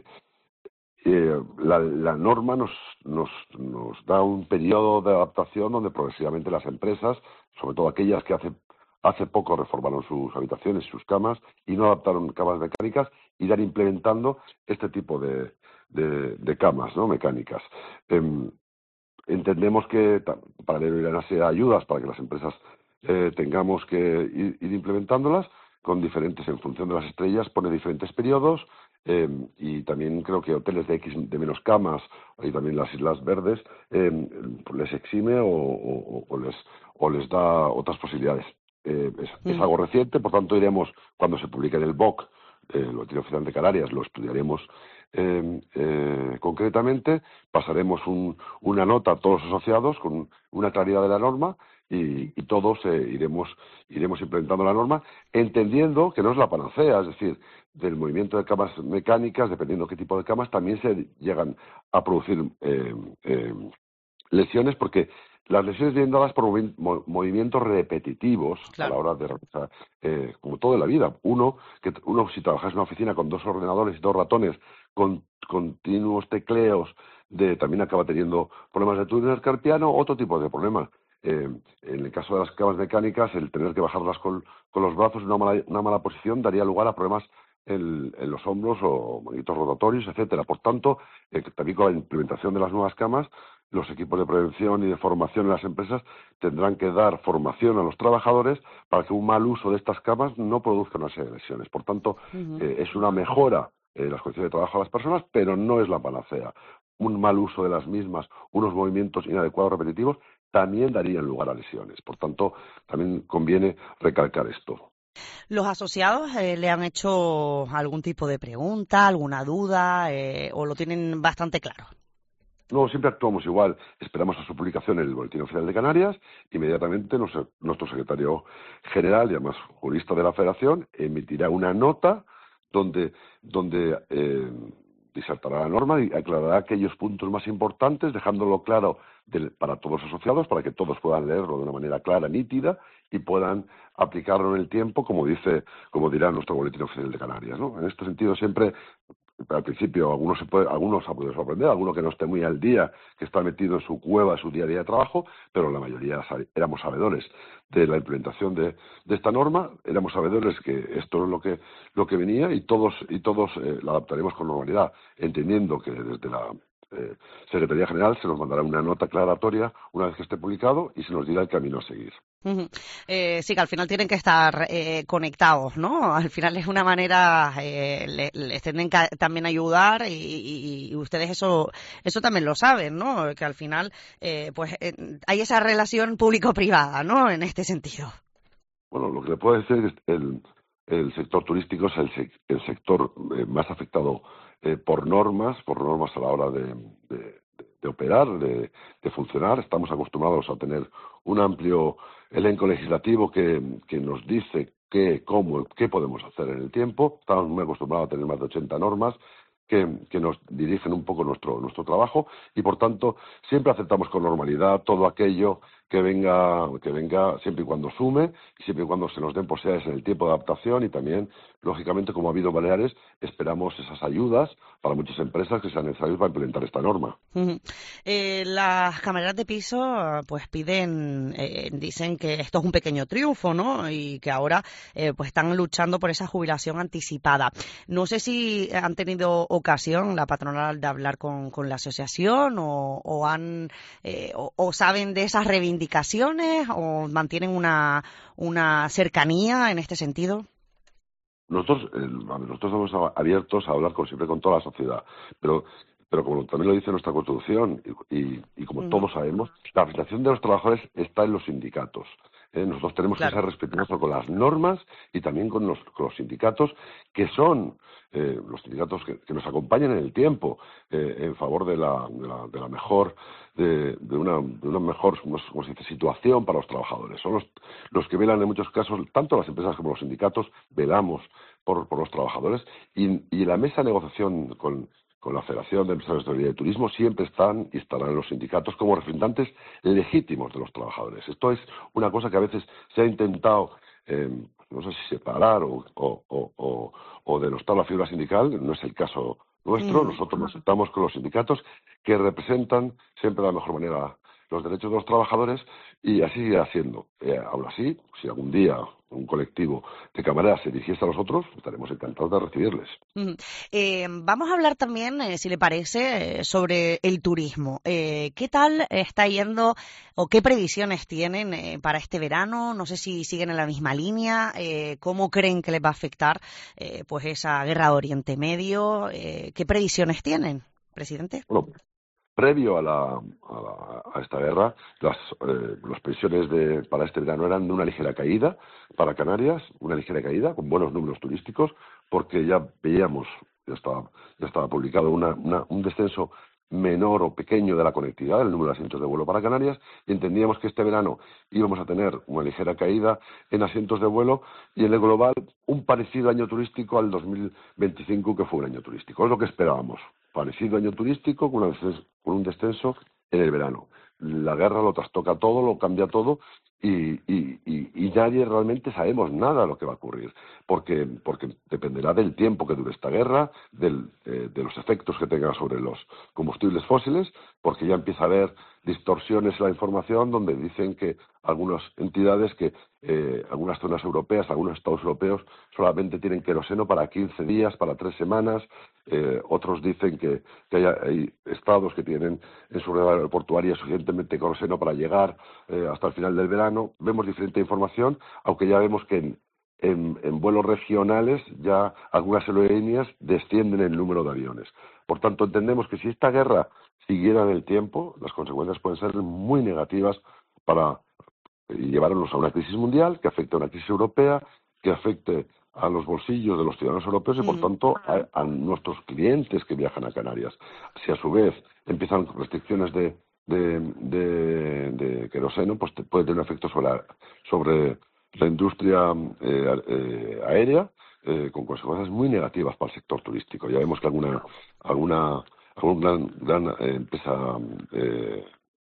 Eh, la, la norma nos, nos, nos da un periodo de adaptación donde progresivamente las empresas, sobre todo aquellas que hace, hace poco reformaron sus habitaciones, sus camas, y no adaptaron camas mecánicas, irán implementando este tipo de, de, de camas, ¿no?, mecánicas. Eh, entendemos que para ello irán a ser ayudas para que las empresas eh, tengamos que ir, ir implementándolas con diferentes, en función de las estrellas, pone diferentes periodos. Eh, y también creo que hoteles de X de menos camas y también las Islas Verdes eh, les exime o, o, o les o les da otras posibilidades. Eh, es, mm. es algo reciente, por tanto iremos, cuando se publique en el B O C, eh, el Boletín Oficial de Canarias, lo estudiaremos eh, eh, concretamente, pasaremos un, una nota a todos los asociados con una claridad de la norma y, y todos eh, iremos iremos implementando la norma, entendiendo que no es la panacea, es decir, del movimiento de camas mecánicas, dependiendo qué tipo de camas, también se llegan a producir eh, eh, lesiones, porque las lesiones vienen dadas por movi movimientos repetitivos, claro, a la hora de realizar, eh, como todo en la vida. Uno, que uno si trabajas en una oficina con dos ordenadores y dos ratones, con continuos tecleos, de, también acaba teniendo problemas de túnel carpiano, otro tipo de problemas. Eh, en el caso de las camas mecánicas, el tener que bajarlas con, con los brazos en una mala, una mala posición daría lugar a problemas en, en los hombros o movimientos rotatorios, etcétera. Por tanto, eh, también con la implementación de las nuevas camas, los equipos de prevención y de formación en las empresas tendrán que dar formación a los trabajadores para que un mal uso de estas camas no produzca una serie de lesiones. Por tanto, uh-huh. eh, es una mejora en las condiciones de trabajo de las personas, pero no es la panacea. Un mal uso de las mismas, unos movimientos inadecuados repetitivos, también darían lugar a lesiones. Por tanto, también conviene recalcar esto. ¿Los asociados eh, le han hecho algún tipo de pregunta, alguna duda, eh, o lo tienen bastante claro? No, siempre actuamos igual. Esperamos a su publicación en el Boletín Oficial de Canarias. Inmediatamente nuestro, nuestro secretario general y además jurista de la Federación emitirá una nota donde, donde eh, disertará la norma y aclarará aquellos puntos más importantes, dejándolo claro del, para todos los asociados, para que todos puedan leerlo de una manera clara, nítida, y puedan aplicarlo en el tiempo, como dice, como dirá nuestro Boletín Oficial de Canarias, ¿no? En este sentido, siempre, al principio, algunos se puede, algunos ha podido sorprender, alguno que no esté muy al día, que está metido en su cueva, en su día a día de trabajo, pero la mayoría éramos sabedores de la implementación de, de esta norma, éramos sabedores que esto es lo que lo que venía y todos y todos eh, la adaptaremos con normalidad, entendiendo que desde la eh, Secretaría General se nos mandará una nota aclaratoria una vez que esté publicado y se nos dirá el camino a seguir. Uh-huh. Eh, sí, que al final tienen que estar eh, conectados, ¿no? Al final es una manera, eh, les le tienen que también ayudar y, y, y ustedes eso eso también lo saben, ¿no? Que al final eh, pues eh, hay esa relación público-privada, ¿no? En este sentido. Bueno, lo que le puedo decir es que el, el sector turístico es el, el sector eh, más afectado eh, por normas, por normas a la hora de, de, de operar, de, de funcionar. Estamos acostumbrados a tener un amplio elenco legislativo que, que nos dice qué, cómo, qué podemos hacer en el tiempo. Estamos muy acostumbrados a tener más de ochenta normas que, que nos dirigen un poco nuestro, nuestro trabajo y, por tanto, siempre aceptamos con normalidad todo aquello que venga, que venga siempre y cuando sume y siempre y cuando se nos den posibilidades en el tiempo de adaptación y también, lógicamente, como ha habido en Baleares, esperamos esas ayudas para muchas empresas que sean necesarias para implementar esta norma. Uh-huh. Eh, las camareras de piso pues piden, eh, dicen que esto es un pequeño triunfo, ¿no? Y que ahora eh, pues están luchando por esa jubilación anticipada. No sé si han tenido ocasión la patronal de hablar con, con la asociación o, o han eh, o, o saben de esas reivindicaciones o mantienen una, una cercanía en este sentido. Nosotros, eh, nosotros estamos abiertos a hablar con, siempre con toda la sociedad, pero pero como también lo dice nuestra Constitución y, y, y como uh-huh. todos sabemos, la representación de los trabajadores está en los sindicatos. Eh, nosotros tenemos Claro. que ser respetuosos con las normas y también con los, con los sindicatos, que son eh, los sindicatos que, que nos acompañan en el tiempo eh, en favor de la, de la, de la mejor, de, de, una, de una mejor ¿cómo se dice? situación para los trabajadores. Son los, los que velan en muchos casos, tanto las empresas como los sindicatos, velamos por, por los trabajadores, y, y la mesa de negociación con con la Federación de Empresarios de Hostelería y Turismo siempre están y estarán los sindicatos como representantes legítimos de los trabajadores. Esto es una cosa que a veces se ha intentado, eh, no sé si separar o, o, o, o, o denostar la figura sindical. No es el caso nuestro. Mm. Nosotros nos sentamos con los sindicatos que representan siempre de la mejor manera los derechos de los trabajadores, y así seguirá siendo. Eh, aún así, si algún día un colectivo de camareras se dirigiese a nosotros, estaremos encantados de recibirles. Mm. Eh, vamos a hablar también, eh, si le parece, eh, sobre el turismo. Eh, ¿Qué tal está yendo o qué previsiones tienen eh, para este verano? No sé si siguen en la misma línea. Eh, ¿Cómo creen que les va a afectar eh, pues esa guerra de Oriente Medio? Eh, ¿Qué previsiones tienen, presidente? Bueno, previo a, la, a, la, a esta guerra, las, eh, las previsiones de, para este verano eran de una ligera caída para Canarias, una ligera caída con buenos números turísticos, porque ya veíamos, ya estaba, ya estaba publicado una, una, un descenso menor o pequeño de la conectividad, el número de asientos de vuelo para Canarias, y entendíamos que este verano íbamos a tener una ligera caída en asientos de vuelo y en el global un parecido año turístico al dos mil veinticinco, que fue un año turístico. Es lo que esperábamos. Parecido año turístico con, una, con un descenso en el verano. La guerra lo trastoca todo, lo cambia todo, y, y, y, y nadie realmente sabemos nada de lo que va a ocurrir, porque, porque dependerá del tiempo que dure esta guerra, del, eh, de los efectos que tenga sobre los combustibles fósiles, porque ya empieza a haber distorsiones en la información donde dicen que algunas entidades, que eh, algunas zonas europeas, algunos estados europeos solamente tienen queroseno para quince días, para tres semanas. Eh, otros dicen que, que hay, hay estados que tienen en su red aeroportuaria suficientemente queroseno para llegar eh, hasta el final del verano. Vemos diferente información, aunque ya vemos que en, en, en vuelos regionales ya algunas aerolíneas descienden el número de aviones. Por tanto, entendemos que si esta guerra siguiera en el tiempo, las consecuencias pueden ser muy negativas para llevarnos a una crisis mundial, que afecte a una crisis europea, que afecte a los bolsillos de los ciudadanos europeos y, por tanto, a, a nuestros clientes que viajan a Canarias. Si a su vez empiezan restricciones de, de, de, de queroseno, pues te, puede tener un efecto sobre la, sobre la industria eh, eh, aérea, eh, con consecuencias muy negativas para el sector turístico. Ya vemos que alguna alguna alguna gran, gran eh, empresa eh,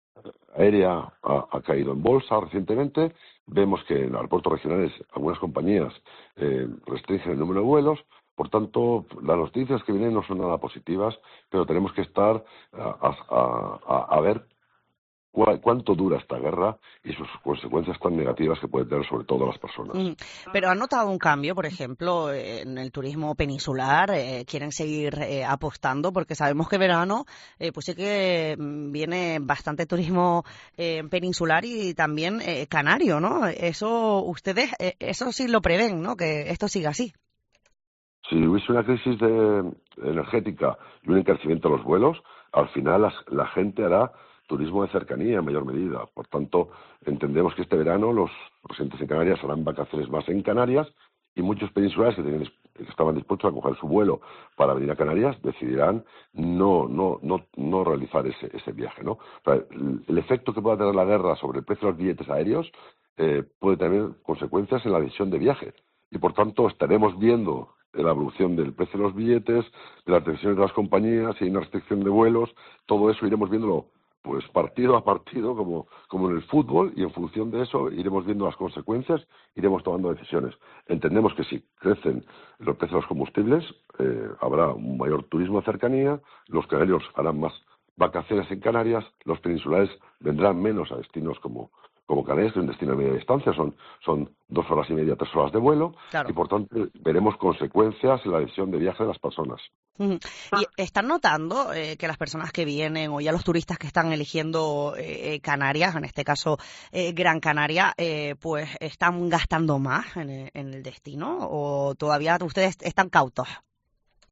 aérea ha, ha caído en bolsa recientemente. Vemos que en aeropuertos regionales algunas compañías eh, restringen el número de vuelos. Por tanto, las noticias que vienen no son nada positivas, pero tenemos que estar a, a, a, a ver cu cuánto dura esta guerra y sus consecuencias tan negativas que puede tener sobre todo a las personas. Mm. Pero ¿han notado un cambio, por ejemplo, en el turismo peninsular? Eh, ¿Quieren seguir eh, apostando? Porque sabemos que verano, eh, pues sí que viene bastante turismo eh, peninsular y también eh, canario, ¿no? Eso ustedes, eh, eso sí lo prevén, ¿no? Que esto siga así. Si hubiese una crisis de, energética y un encarecimiento de los vuelos, al final las, la gente hará turismo de cercanía en mayor medida. Por tanto, entendemos que este verano los residentes en Canarias harán vacaciones más en Canarias, y muchos peninsulares que, tenían, que estaban dispuestos a coger su vuelo para venir a Canarias decidirán no no no no realizar ese, ese viaje, ¿no? O sea, el, el efecto que pueda tener la guerra sobre el precio de los billetes aéreos eh, puede tener consecuencias en la decisión de viaje, y por tanto estaremos viendo la evolución del precio de los billetes, de las decisiones de las compañías, si hay una restricción de vuelos. Todo eso iremos viéndolo pues partido a partido, como, como en el fútbol, y en función de eso iremos viendo las consecuencias, iremos tomando decisiones. Entendemos que si crecen los precios de los combustibles, eh, habrá un mayor turismo de cercanía, los canarios harán más vacaciones en Canarias, los peninsulares vendrán menos a destinos como, como Canarias, que es un destino de media distancia, son, son dos horas y media, tres horas de vuelo, claro. Y por tanto veremos consecuencias en la decisión de viaje de las personas. Uh-huh. ¿Y están notando eh, que las personas que vienen, o ya los turistas que están eligiendo eh, Canarias, en este caso eh, Gran Canaria, eh, pues están gastando más en el, en el destino, o todavía ustedes están cautos?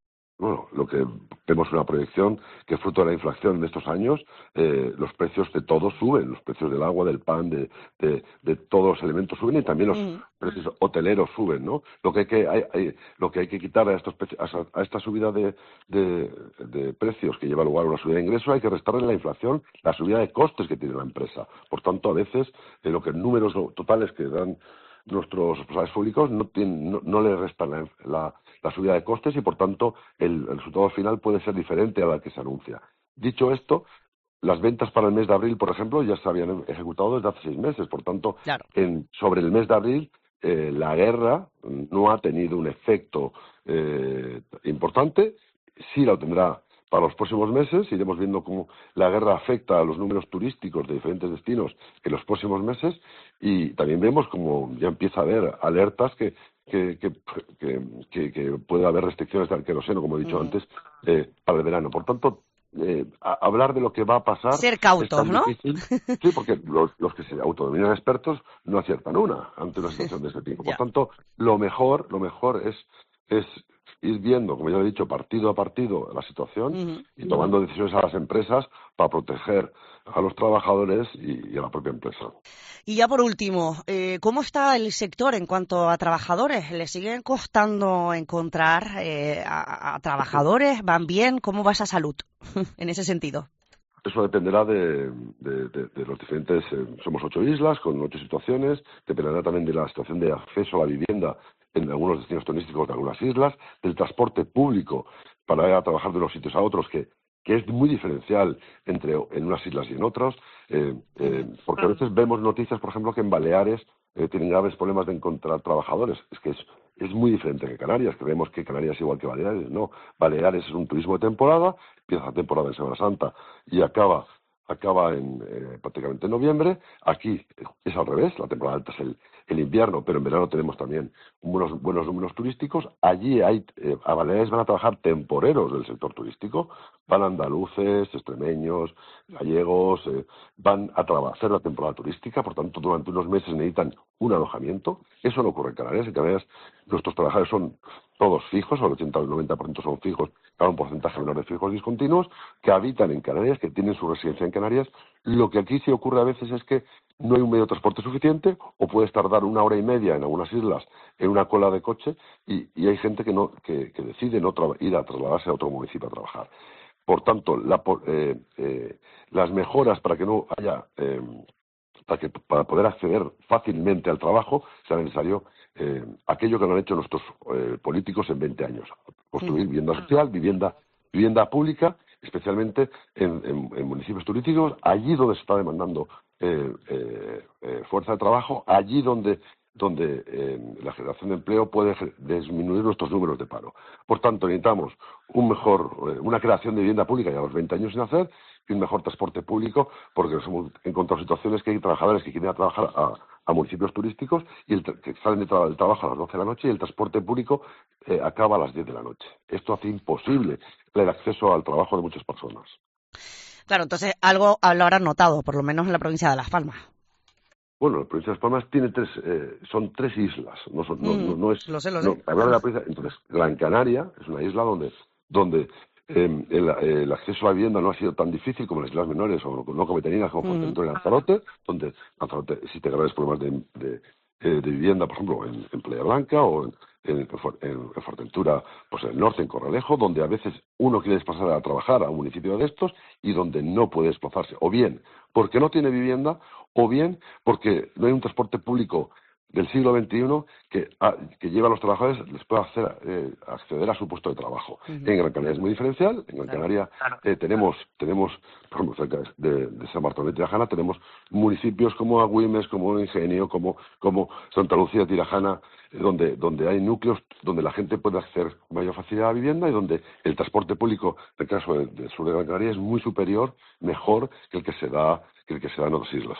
bueno, lo que vemos una proyección que fruto de la inflación de estos años, eh, los precios de todo suben, los precios del agua, del pan, de, de, de todos los elementos suben y también los mm. precios hoteleros suben, ¿no? Lo que hay que, hay, hay, lo que hay que quitar a, estos, a, a esta subida de, de, de precios que lleva lugar a una subida de ingresos, hay que restarle la inflación, la subida de costes que tiene la empresa. Por tanto, a veces, eh, lo que números totales que dan nuestros responsables públicos no, tienen, no, no le restan la, la, la subida de costes y, por tanto, el, el resultado final puede ser diferente a la que se anuncia. Dicho esto, las ventas para el mes de abril, por ejemplo, ya se habían ejecutado desde hace seis meses. Por tanto, claro. en, sobre el mes de abril, eh, la guerra no ha tenido un efecto eh, importante. Sí lo tendrá para los próximos meses. Iremos viendo cómo la guerra afecta a los números turísticos de diferentes destinos en los próximos meses, y también vemos como ya empieza a haber alertas que que, que, que, que, que puede haber restricciones del queroseno, como he dicho mm. antes, eh, para el verano. Por tanto, eh, a, hablar de lo que va a pasar... Ser cautos, ¿no? Difícil. Sí, porque los, los que se autodenominan expertos no aciertan una ante una situación de este tipo. Por tanto, lo mejor, lo mejor es... es ir viendo, como ya he dicho, partido a partido la situación uh-huh. y tomando decisiones a las empresas para proteger a los trabajadores y, y a la propia empresa. Y ya por último, eh, ¿cómo está el sector en cuanto a trabajadores? ¿Le siguen costando encontrar eh, a, a trabajadores? ¿Van bien? ¿Cómo va esa salud en ese sentido? Eso dependerá de, de, de, de los diferentes... Eh, somos ocho islas con ocho situaciones, dependerá también de la situación de acceso a la vivienda en algunos destinos turísticos de algunas islas, del transporte público para ir a trabajar de unos sitios a otros, que, que es muy diferencial entre en unas islas y en otras, eh, eh, porque a veces vemos noticias, por ejemplo, que en Baleares eh, tienen graves problemas de encontrar trabajadores. Es que es, es muy diferente que Canarias. Creemos que Canarias es igual que Baleares. No, Baleares es un turismo de temporada, empieza la temporada en Semana Santa y acaba acaba en eh, prácticamente en noviembre. Aquí es al revés, la temporada alta es el, el invierno, pero en verano tenemos también buenos, buenos números turísticos. Allí hay, eh, a Baleares van a trabajar temporeros del sector turístico, van andaluces, extremeños, gallegos, eh, van a trabajar la temporada turística, por tanto durante unos meses necesitan un alojamiento. Eso no ocurre en Canarias. En Canarias nuestros trabajadores son todos fijos, el ochenta o el noventa por ciento son fijos, cada un porcentaje menor de fijos discontinuos, que habitan en Canarias, que tienen su residencia en Canarias. Lo que aquí sí ocurre a veces es que no hay un medio de transporte suficiente, o puedes tardar una hora y media en algunas islas en una cola de coche, y, y hay gente que no que, que decide no tra- ir a trasladarse a otro municipio a trabajar. Por tanto, la, eh, eh, las mejoras para que no haya... Eh, para, que, para poder acceder fácilmente al trabajo, será necesario eh, aquello que no han hecho nuestros eh, políticos en veinte años. Construir vivienda social, vivienda, vivienda pública, especialmente en, en, en municipios turísticos, allí donde se está demandando eh, eh, eh, fuerza de trabajo, allí donde, donde eh, la generación de empleo puede disminuir nuestros números de paro. Por tanto, necesitamos un mejor, eh, una creación de vivienda pública, ya los veinte años sin hacer, y un mejor transporte público, porque nos hemos encontrado situaciones que hay trabajadores que quieren ir a trabajar a, a municipios turísticos y el, que salen de tra- del trabajo a las doce de la noche, y el transporte público eh, acaba a las diez de la noche. Esto hace imposible el acceso al trabajo de muchas personas. Claro, entonces algo lo habrán notado, por lo menos en la provincia de Las Palmas. Bueno, la provincia de Las Palmas tiene tres, eh, son tres islas. No, son, no, mm, no, no es. Lo sé, lo no, sé. Hablar de la provincia, entonces, Gran Canaria es una isla donde, donde eh, el, el acceso a la vivienda no ha sido tan difícil como en las islas menores o no cometenidas como por ejemplo mm. en Lanzarote, donde Lanzarote existe graves problemas de, de, de, de vivienda, por ejemplo, en, en Playa Blanca o en, en, en, en Fuerteventura, pues en el norte, en Corralejo, donde a veces uno quiere desplazar a trabajar a un municipio de estos y donde no puede desplazarse, o bien porque no tiene vivienda, o bien porque no hay un transporte público del siglo veintiuno que, a, que lleva a los trabajadores, les pueda hacer eh, acceder a su puesto de trabajo. Uh-huh. En Gran Canaria es muy diferencial. En Gran Canaria eh, tenemos, tenemos, por ejemplo, cerca de, de San Bartolomé de Tirajana, tenemos municipios como Agüimes, como Ingenio, como, como Santa Lucía de Tirajana, eh, donde, donde hay núcleos donde la gente puede acceder con mayor facilidad a la vivienda y donde el transporte público, en el caso del, del sur de Gran Canaria, es muy superior, mejor que el que se da, que el que se da en otras islas.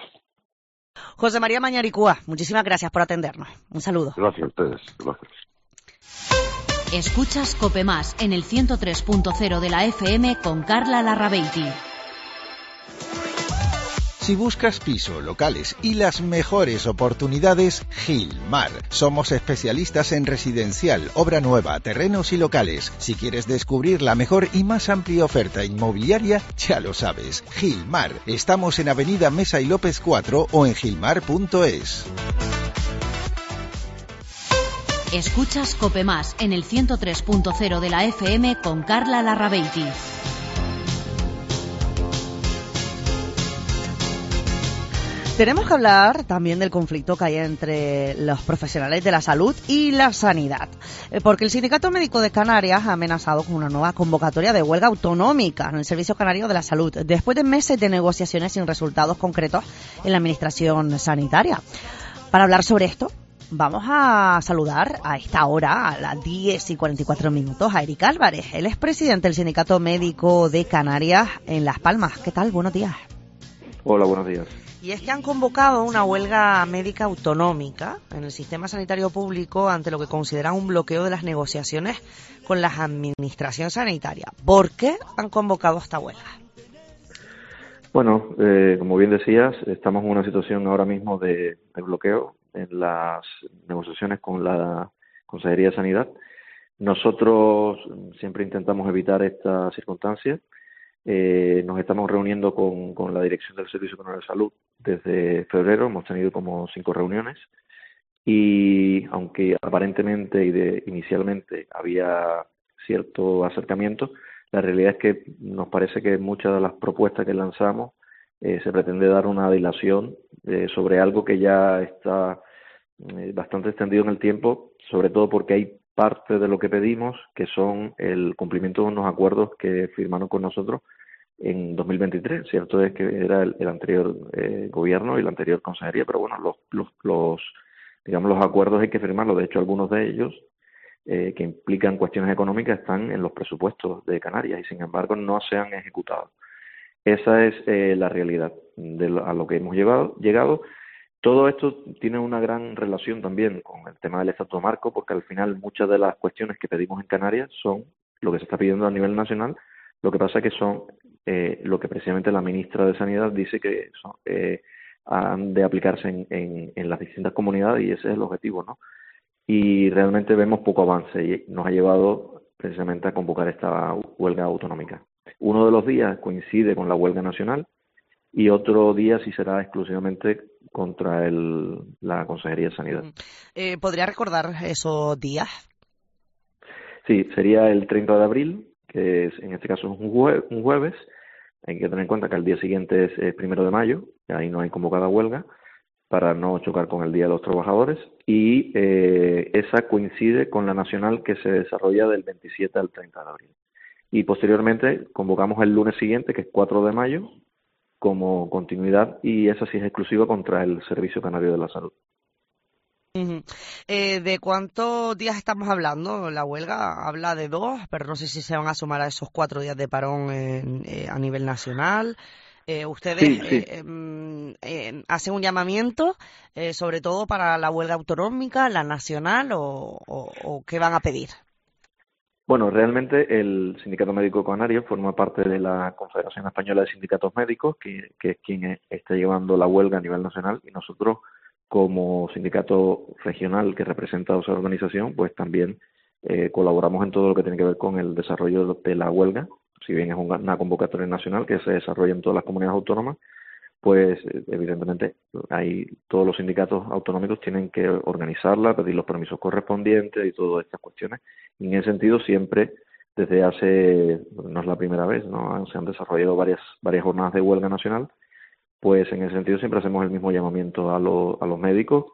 José María Mañaricúa, muchísimas gracias por atendernos. Un saludo. Gracias a ustedes. Gracias. Escuchas COPE Más en el ciento tres punto cero de la F M con Carla Larrabeiti. Si buscas piso, locales y las mejores oportunidades, Gilmar. Somos especialistas en residencial, obra nueva, terrenos y locales. Si quieres descubrir la mejor y más amplia oferta inmobiliaria, ya lo sabes. Gilmar. Estamos en Avenida Mesa y López cuatro o en gilmar punto es. Escuchas Cope Más en el ciento tres punto cero de la F M con Carla Larrabeiti. Tenemos que hablar también del conflicto que hay entre los profesionales de la salud y la sanidad, porque el Sindicato Médico de Canarias ha amenazado con una nueva convocatoria de huelga autonómica en el Servicio Canario de la Salud, después de meses de negociaciones sin resultados concretos en la administración sanitaria. Para hablar sobre esto, vamos a saludar a esta hora, a las diez y cuarenta y cuatro minutos, a Eric Álvarez. Él es presidente del Sindicato Médico de Canarias en Las Palmas. ¿Qué tal? Buenos días. Hola, buenos días. Y es que han convocado una huelga médica autonómica en el sistema sanitario público ante lo que consideran un bloqueo de las negociaciones con la administración sanitaria. ¿Por qué han convocado esta huelga? Bueno, eh, como bien decías, estamos en una situación ahora mismo de, de bloqueo en las negociaciones con la Consejería de Sanidad. Nosotros siempre intentamos evitar esta circunstancia. Eh, nos estamos reuniendo con, con la dirección del Servicio Canario de Salud desde febrero, hemos tenido como cinco reuniones y aunque aparentemente y de, inicialmente había cierto acercamiento, la realidad es que nos parece que muchas de las propuestas que lanzamos eh, se pretende dar una dilación eh, sobre algo que ya está eh, bastante extendido en el tiempo, sobre todo porque hay parte de lo que pedimos que son el cumplimiento de unos acuerdos que firmaron con nosotros en dos mil veintitrés. Cierto es que era el, el anterior eh, gobierno y la anterior consejería, pero bueno, los, los, los digamos los acuerdos hay que firmarlos. De hecho, algunos de ellos eh, que implican cuestiones económicas están en los presupuestos de Canarias y sin embargo no se han ejecutado. Esa es eh, la realidad de lo, a lo que hemos llevado, llegado. Todo esto tiene una gran relación también con el tema del Estatuto Marco, porque al final muchas de las cuestiones que pedimos en Canarias son lo que se está pidiendo a nivel nacional. Lo que pasa es que son eh, lo que precisamente la ministra de Sanidad dice que son, eh, han de aplicarse en, en, en las distintas comunidades y ese es el objetivo, ¿no? Y realmente vemos poco avance y nos ha llevado precisamente a convocar esta huelga autonómica. Uno de los días coincide con la huelga nacional y otro día sí será exclusivamente contra el, la Consejería de Sanidad. Eh, ¿Podría recordar esos días? Sí, sería el treinta de abril, que es, en este caso es un, jue un jueves. Hay que tener en cuenta que el día siguiente es el primero de mayo, y ahí no hay convocada huelga, para no chocar con el Día de los Trabajadores, y eh, esa coincide con la nacional que se desarrolla del veintisiete al treinta de abril. Y posteriormente convocamos el lunes siguiente, que es cuatro de mayo, como continuidad, y esa sí es exclusiva contra el Servicio Canario de la Salud. Uh-huh. eh, ¿De cuántos días estamos hablando? La huelga habla de dos, pero no sé si se van a sumar a esos cuatro días de parón en, eh, a nivel nacional. Eh, ¿Ustedes sí, sí. Eh, eh, eh, hacen un llamamiento, eh, sobre todo para la huelga autonómica, la nacional, o, o, o qué van a pedir? Bueno, realmente el Sindicato Médico Canario forma parte de la Confederación Española de Sindicatos Médicos, que, que es quien está llevando la huelga a nivel nacional, y nosotros, como sindicato regional que representa a esa organización, pues también eh, colaboramos en todo lo que tiene que ver con el desarrollo de la huelga. Si bien es una convocatoria nacional que se desarrolla en todas las comunidades autónomas, pues evidentemente ahí todos los sindicatos autonómicos tienen que organizarla, pedir los permisos correspondientes y todas estas cuestiones. Y en ese sentido siempre, desde hace, no es la primera vez, ¿no? Se han desarrollado varias varias jornadas de huelga nacional, pues en ese sentido siempre hacemos el mismo llamamiento a, lo, a los médicos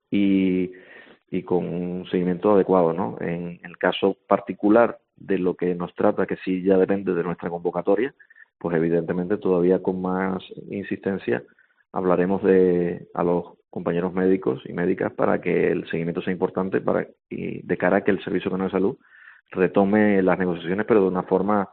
y, y con un seguimiento adecuado, ¿no? En el caso particular de lo que nos trata, que sí ya depende de nuestra convocatoria, pues evidentemente todavía con más insistencia hablaremos de a los compañeros médicos y médicas para que el seguimiento sea importante para y de cara a que el Servicio Canario de Salud retome las negociaciones, pero de una forma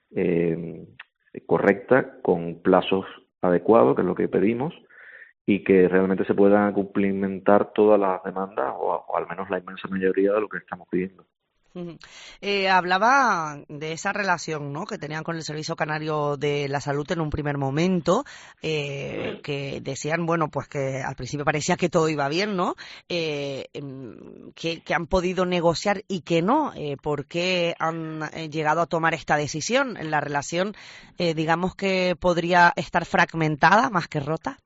eh, correcta, con plazos adecuados, que es lo que pedimos, y que realmente se puedan cumplimentar todas las demandas o, o al menos la inmensa mayoría de lo que estamos pidiendo. Eh, hablaba de esa relación, ¿no?, que tenían con el Servicio Canario de la Salud en un primer momento, eh, que decían, bueno, pues que al principio parecía que todo iba bien, ¿no?, eh, que, que han podido negociar y que no. Eh, ¿Por qué han eh, llegado a tomar esta decisión? La relación, eh, digamos que podría estar fragmentada más que rota.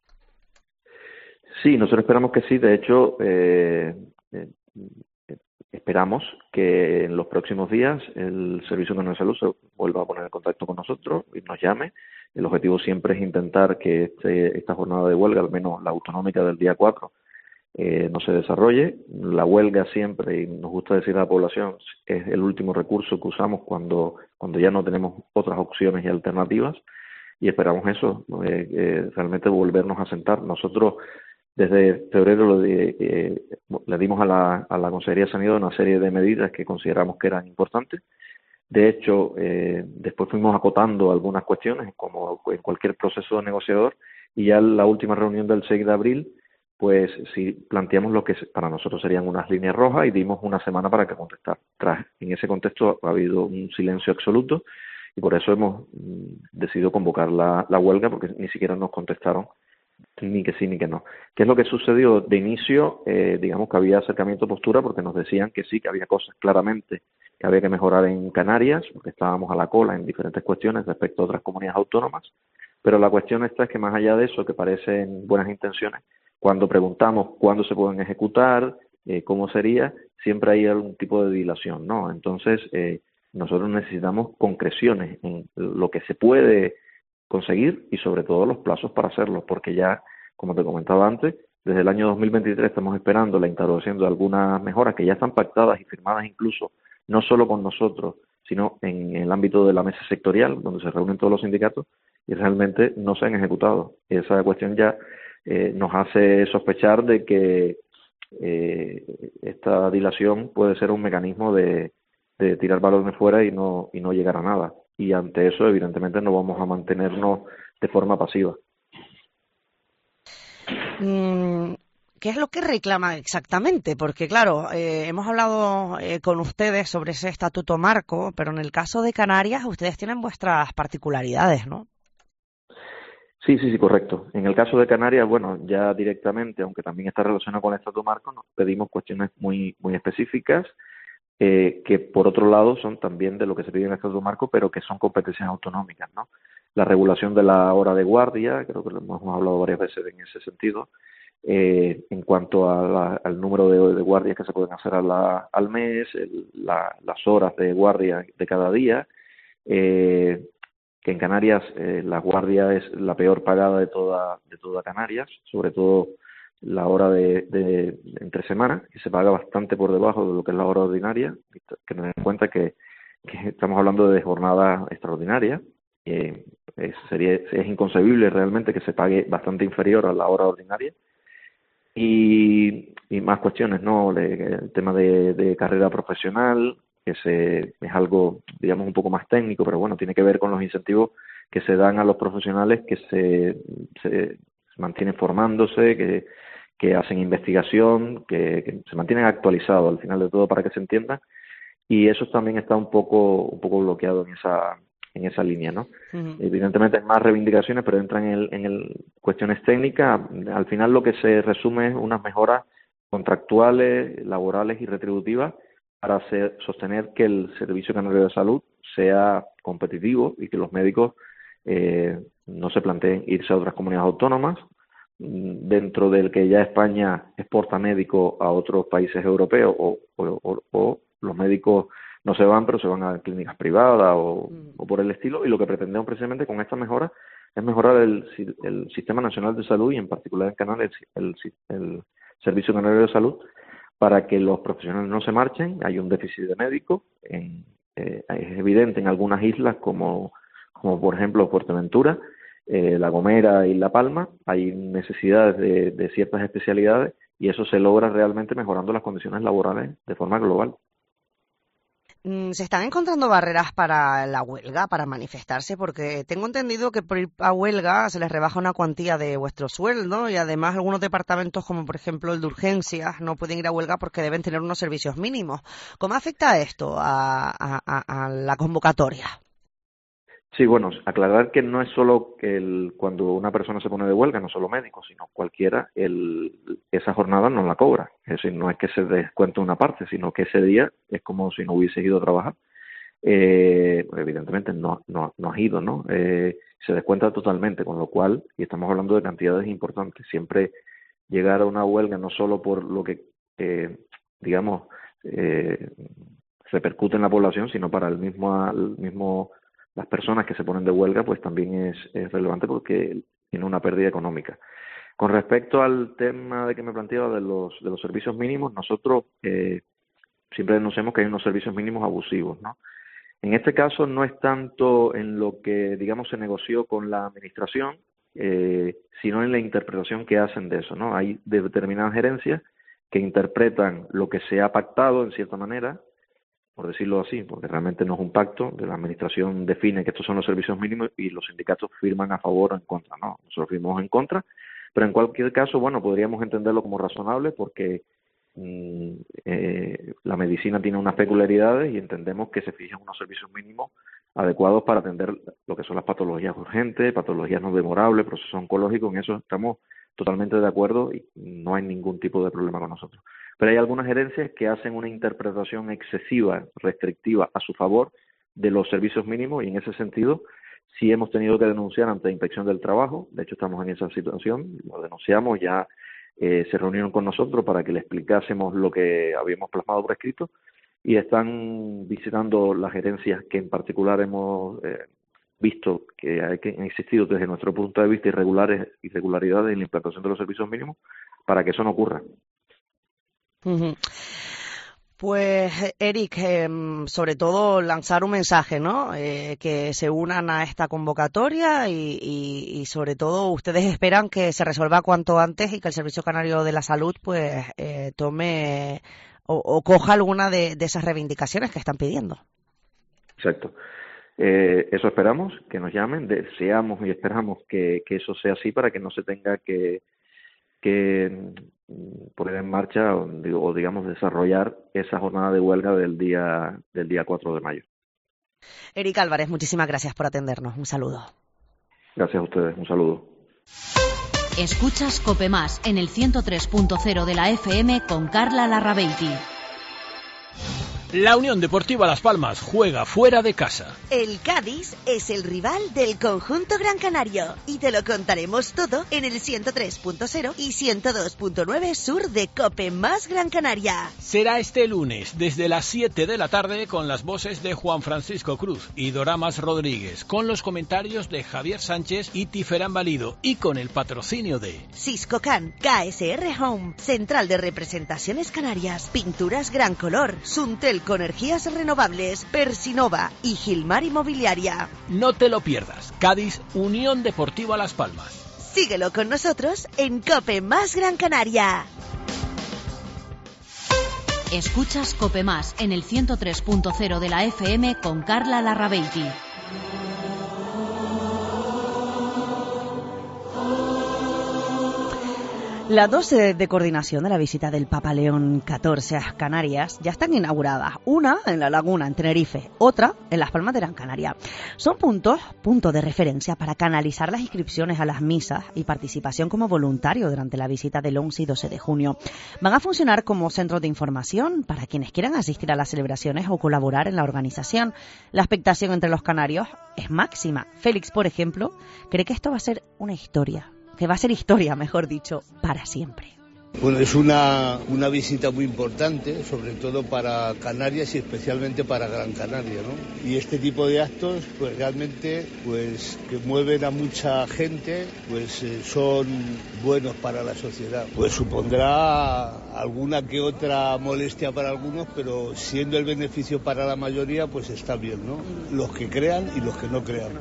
Sí, nosotros esperamos que sí. De hecho, eh, eh, esperamos que en los próximos días el Servicio Canario de Salud se vuelva a poner en contacto con nosotros y nos llame. El objetivo siempre es intentar que este, esta jornada de huelga, al menos la autonómica del día cuatro, eh, no se desarrolle. La huelga siempre, y nos gusta decir a la población, es el último recurso que usamos cuando, cuando ya no tenemos otras opciones y alternativas, y esperamos eso, eh, eh, realmente volvernos a sentar. Nosotros desde febrero le, eh, le dimos a la, a la Consejería de Sanidad una serie de medidas que consideramos que eran importantes. De hecho, eh, después fuimos acotando algunas cuestiones, como en cualquier proceso negociador, y ya en la última reunión del seis de abril, pues sí planteamos lo que para nosotros serían unas líneas rojas y dimos una semana para que contestar. Tras, en ese contexto ha habido un silencio absoluto y por eso hemos mm, decidido convocar la, la huelga, porque ni siquiera nos contestaron ni que sí ni que no. ¿Qué es lo que sucedió? De inicio, eh, digamos que había acercamiento de postura porque nos decían que sí, que había cosas claramente que había que mejorar en Canarias, porque estábamos a la cola en diferentes cuestiones respecto a otras comunidades autónomas, pero la cuestión esta es que más allá de eso, que parecen buenas intenciones, cuando preguntamos cuándo se pueden ejecutar, eh, cómo sería, siempre hay algún tipo de dilación, ¿no? Entonces, eh, nosotros necesitamos concreciones en lo que se puede conseguir y sobre todo los plazos para hacerlo, porque ya, como te comentaba antes, desde el año dos mil veintitrés estamos esperando la instauración de algunas mejoras que ya están pactadas y firmadas incluso, no solo con nosotros, sino en el ámbito de la mesa sectorial, donde se reúnen todos los sindicatos, y realmente no se han ejecutado. Esa cuestión ya eh, nos hace sospechar de que eh, esta dilación puede ser un mecanismo de, de tirar balones fuera y no, y no llegar a nada. Y ante eso, evidentemente, no vamos a mantenernos de forma pasiva. ¿Qué es lo que reclaman exactamente? Porque, claro, eh, hemos hablado eh, con ustedes sobre ese estatuto marco, pero en el caso de Canarias, ustedes tienen vuestras particularidades, ¿no? Sí, sí, sí, correcto. En el caso de Canarias, bueno, ya directamente, aunque también está relacionado con el estatuto marco, nos pedimos cuestiones muy, muy específicas, Eh, que por otro lado son también de lo que se pide en el Estatuto Marco, pero que son competencias autonómicas, ¿no? La regulación de la hora de guardia, creo que lo hemos hablado varias veces en ese sentido, eh, en cuanto a la, al número de, de guardias que se pueden hacer a la, al mes, el, la, las horas de guardia de cada día, eh, que en Canarias eh, la guardia es la peor pagada de toda, de toda Canarias, sobre todo la hora de, de, de entre semana, que se paga bastante por debajo de lo que es la hora ordinaria, que tener en cuenta que, que estamos hablando de jornada extraordinaria, eh, es, sería, es inconcebible realmente que se pague bastante inferior a la hora ordinaria, y, y más cuestiones, ¿no? El tema de, de carrera profesional, que se, es algo, digamos, un poco más técnico, pero bueno, tiene que ver con los incentivos que se dan a los profesionales que se, se mantienen formándose, que que hacen investigación, que, que se mantienen actualizados al final de todo para que se entienda, y eso también está un poco un poco bloqueado en esa en esa línea, ¿no? Uh-huh. Evidentemente hay más reivindicaciones, pero entran en, el, en el, cuestiones técnicas. Al final lo que se resume es unas mejoras contractuales, laborales y retributivas para hacer, sostener que el Servicio Canario de Salud sea competitivo y que los médicos eh, no se planteen irse a otras comunidades autónomas, dentro del que ya España exporta médicos a otros países europeos, o, o, o, o los médicos no se van, pero se van a clínicas privadas o, mm. o por el estilo, y lo que pretendemos precisamente con esta mejora es mejorar el, el Sistema Nacional de Salud y en particular en Canarias el, el, el Servicio Canario de Salud, para que los profesionales no se marchen. Hay un déficit de médicos, en, eh, es evidente en algunas islas como, como por ejemplo Fuerteventura, Eh, La Gomera y La Palma, hay necesidades de, de ciertas especialidades y eso se logra realmente mejorando las condiciones laborales de forma global. ¿Se están encontrando barreras para la huelga, para manifestarse? Porque tengo entendido que por ir a huelga se les rebaja una cuantía de vuestro sueldo y además algunos departamentos, como por ejemplo el de urgencias, no pueden ir a huelga porque deben tener unos servicios mínimos. ¿Cómo afecta esto a, a, a la convocatoria? Sí, bueno, aclarar que no es solo el, cuando una persona se pone de huelga, no solo médicos, sino cualquiera, el, esa jornada no la cobra. Es decir, no es que se descuente una parte, sino que ese día es como si no hubiese ido a trabajar. Eh, evidentemente no, no, no has ido, ¿no? Eh, se descuenta totalmente, con lo cual, y estamos hablando de cantidades importantes, siempre llegar a una huelga no solo por lo que, eh, digamos, eh, repercute en la población, sino para el mismo, el mismo las personas que se ponen de huelga, pues también es, es relevante porque tiene una pérdida económica. Con respecto al tema de que me planteaba de los de los servicios mínimos, nosotros eh, siempre denunciamos que hay unos servicios mínimos abusivos, ¿no? En este caso no es tanto en lo que, digamos, se negoció con la administración, eh, sino en la interpretación que hacen de eso, ¿no? Hay determinadas gerencias que interpretan lo que se ha pactado, en cierta manera, por decirlo así, porque realmente no es un pacto, de la administración define que estos son los servicios mínimos y los sindicatos firman a favor o en contra, ¿no? Nosotros firmamos en contra, pero en cualquier caso, bueno, podríamos entenderlo como razonable porque mm, eh, la medicina tiene unas peculiaridades y entendemos que se fijan unos servicios mínimos adecuados para atender lo que son las patologías urgentes, patologías no demorables, procesos oncológicos. En eso estamos totalmente de acuerdo y no hay ningún tipo de problema con nosotros. Pero hay algunas gerencias que hacen una interpretación excesiva, restrictiva a su favor de los servicios mínimos y en ese sentido sí hemos tenido que denunciar ante la Inspección del Trabajo. De hecho estamos en esa situación, lo denunciamos, ya eh, se reunieron con nosotros para que le explicásemos lo que habíamos plasmado por escrito y están visitando las gerencias que en particular hemos eh, visto que, hay, que han existido desde nuestro punto de vista irregulares, irregularidades en la implantación de los servicios mínimos para que eso no ocurra. Uh-huh. Pues, Eric, eh, sobre todo lanzar un mensaje, ¿no? Eh, que se unan a esta convocatoria y, y, y sobre todo ustedes esperan que se resuelva cuanto antes y que el Servicio Canario de la Salud pues eh, tome o, o coja alguna de, de esas reivindicaciones que están pidiendo. Exacto. Eh, eso esperamos, que nos llamen, deseamos y esperamos que, que eso sea así para que no se tenga que que poner en marcha o, o digamos desarrollar esa jornada de huelga del día del día cuatro de mayo. Eric Álvarez, muchísimas gracias por atendernos. Un saludo. Gracias a ustedes. Un saludo. Escuchas COPE Más en el ciento tres punto cero de la F M con Carla Larrabeiti. La Unión Deportiva Las Palmas juega fuera de casa. El Cádiz es el rival del conjunto Gran Canario y te lo contaremos todo en el ciento tres punto cero y ciento dos punto nueve Sur de COPE Más Gran Canaria. Será este lunes desde las siete de la tarde con las voces de Juan Francisco Cruz y Doramas Rodríguez, con los comentarios de Javier Sánchez y Tiferán Valido y con el patrocinio de Siscocan, K S R Home, Central de Representaciones Canarias, Pinturas Gran Color, Suntel con energías renovables, Persinova y Gilmar Inmobiliaria. No te lo pierdas. Cádiz, Unión Deportiva Las Palmas. Síguelo con nosotros en COPE Más Gran Canaria. Escuchas COPE Más en el ciento tres punto cero de la F M con Carla Larrabeiti. Las dos sedes de coordinación de la visita del Papa León catorce a Canarias ya están inauguradas. Una en La Laguna, en Tenerife, otra en Las Palmas de Gran Canaria. Son puntos, puntos de referencia para canalizar las inscripciones a las misas y participación como voluntario durante la visita del once y doce de junio. Van a funcionar como centros de información para quienes quieran asistir a las celebraciones o colaborar en la organización. La expectación entre los canarios es máxima. Félix, por ejemplo, cree que esto va a ser una historia. que va a ser historia, mejor dicho, para siempre. Bueno, es una, una visita muy importante, sobre todo para Canarias y especialmente para Gran Canaria, ¿no? Y este tipo de actos, pues realmente, pues que mueven a mucha gente, pues eh, son buenos para la sociedad. Pues supondrá alguna que otra molestia para algunos, pero siendo el beneficio para la mayoría, pues está bien, ¿no? Los que crean y los que no crean.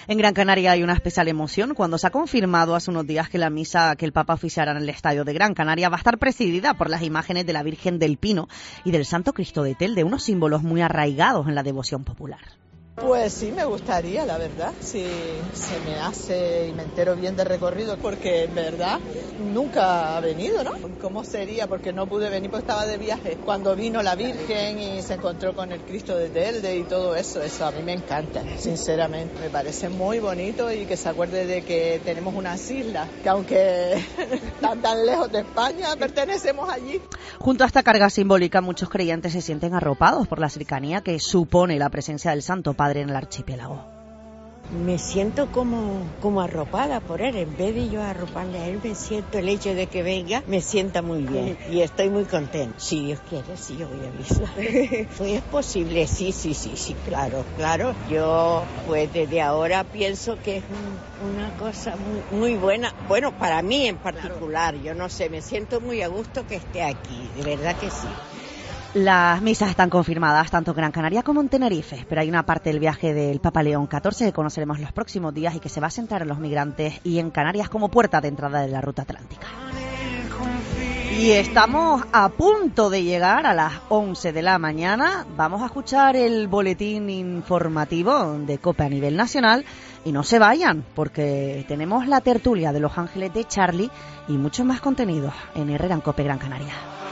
En Gran Canaria hay una especial emoción cuando se ha confirmado hace unos días que la misa que el Papa oficiará en el Estadio de Gran Canaria va a estar presidida por las imágenes de la Virgen del Pino y del Santo Cristo de Telde, unos símbolos muy arraigados en la devoción popular. Pues sí, me gustaría, la verdad, si se me hace y me entero bien del recorrido, porque en verdad nunca ha venido, ¿no? ¿Cómo sería? Porque no pude venir porque estaba de viaje. Cuando vino la Virgen y se encontró con el Cristo de Telde y todo eso, eso a mí me encanta, sinceramente. Me parece muy bonito y que se acuerde de que tenemos unas islas, que aunque están tan lejos de España, pertenecemos allí. Junto a esta carga simbólica, muchos creyentes se sienten arropados por la cercanía que supone la presencia del Santo Padre en el archipiélago. Me siento como, como arropada por él. En vez de yo arroparle a él, me siento, el hecho de que venga me sienta muy bien y estoy muy contenta. Si Dios quiere, sí, yo voy a avisar. Pues es posible, sí, sí, sí, sí, claro, claro. Yo pues desde ahora pienso que es un, una cosa muy, muy buena. Bueno, para mí en particular, yo no sé, me siento muy a gusto que esté aquí, de verdad que sí. Las misas están confirmadas tanto en Gran Canaria como en Tenerife, pero hay una parte del viaje del Papa León catorce que conoceremos los próximos días y que se va a centrar en los migrantes y en Canarias como puerta de entrada de la ruta atlántica. Y estamos a punto de llegar a las once de la mañana. Vamos a escuchar el boletín informativo de COPE a nivel nacional y no se vayan porque tenemos la tertulia de Los Ángeles de Charlie y muchos más contenidos en Herrera en COPE Gran Canaria.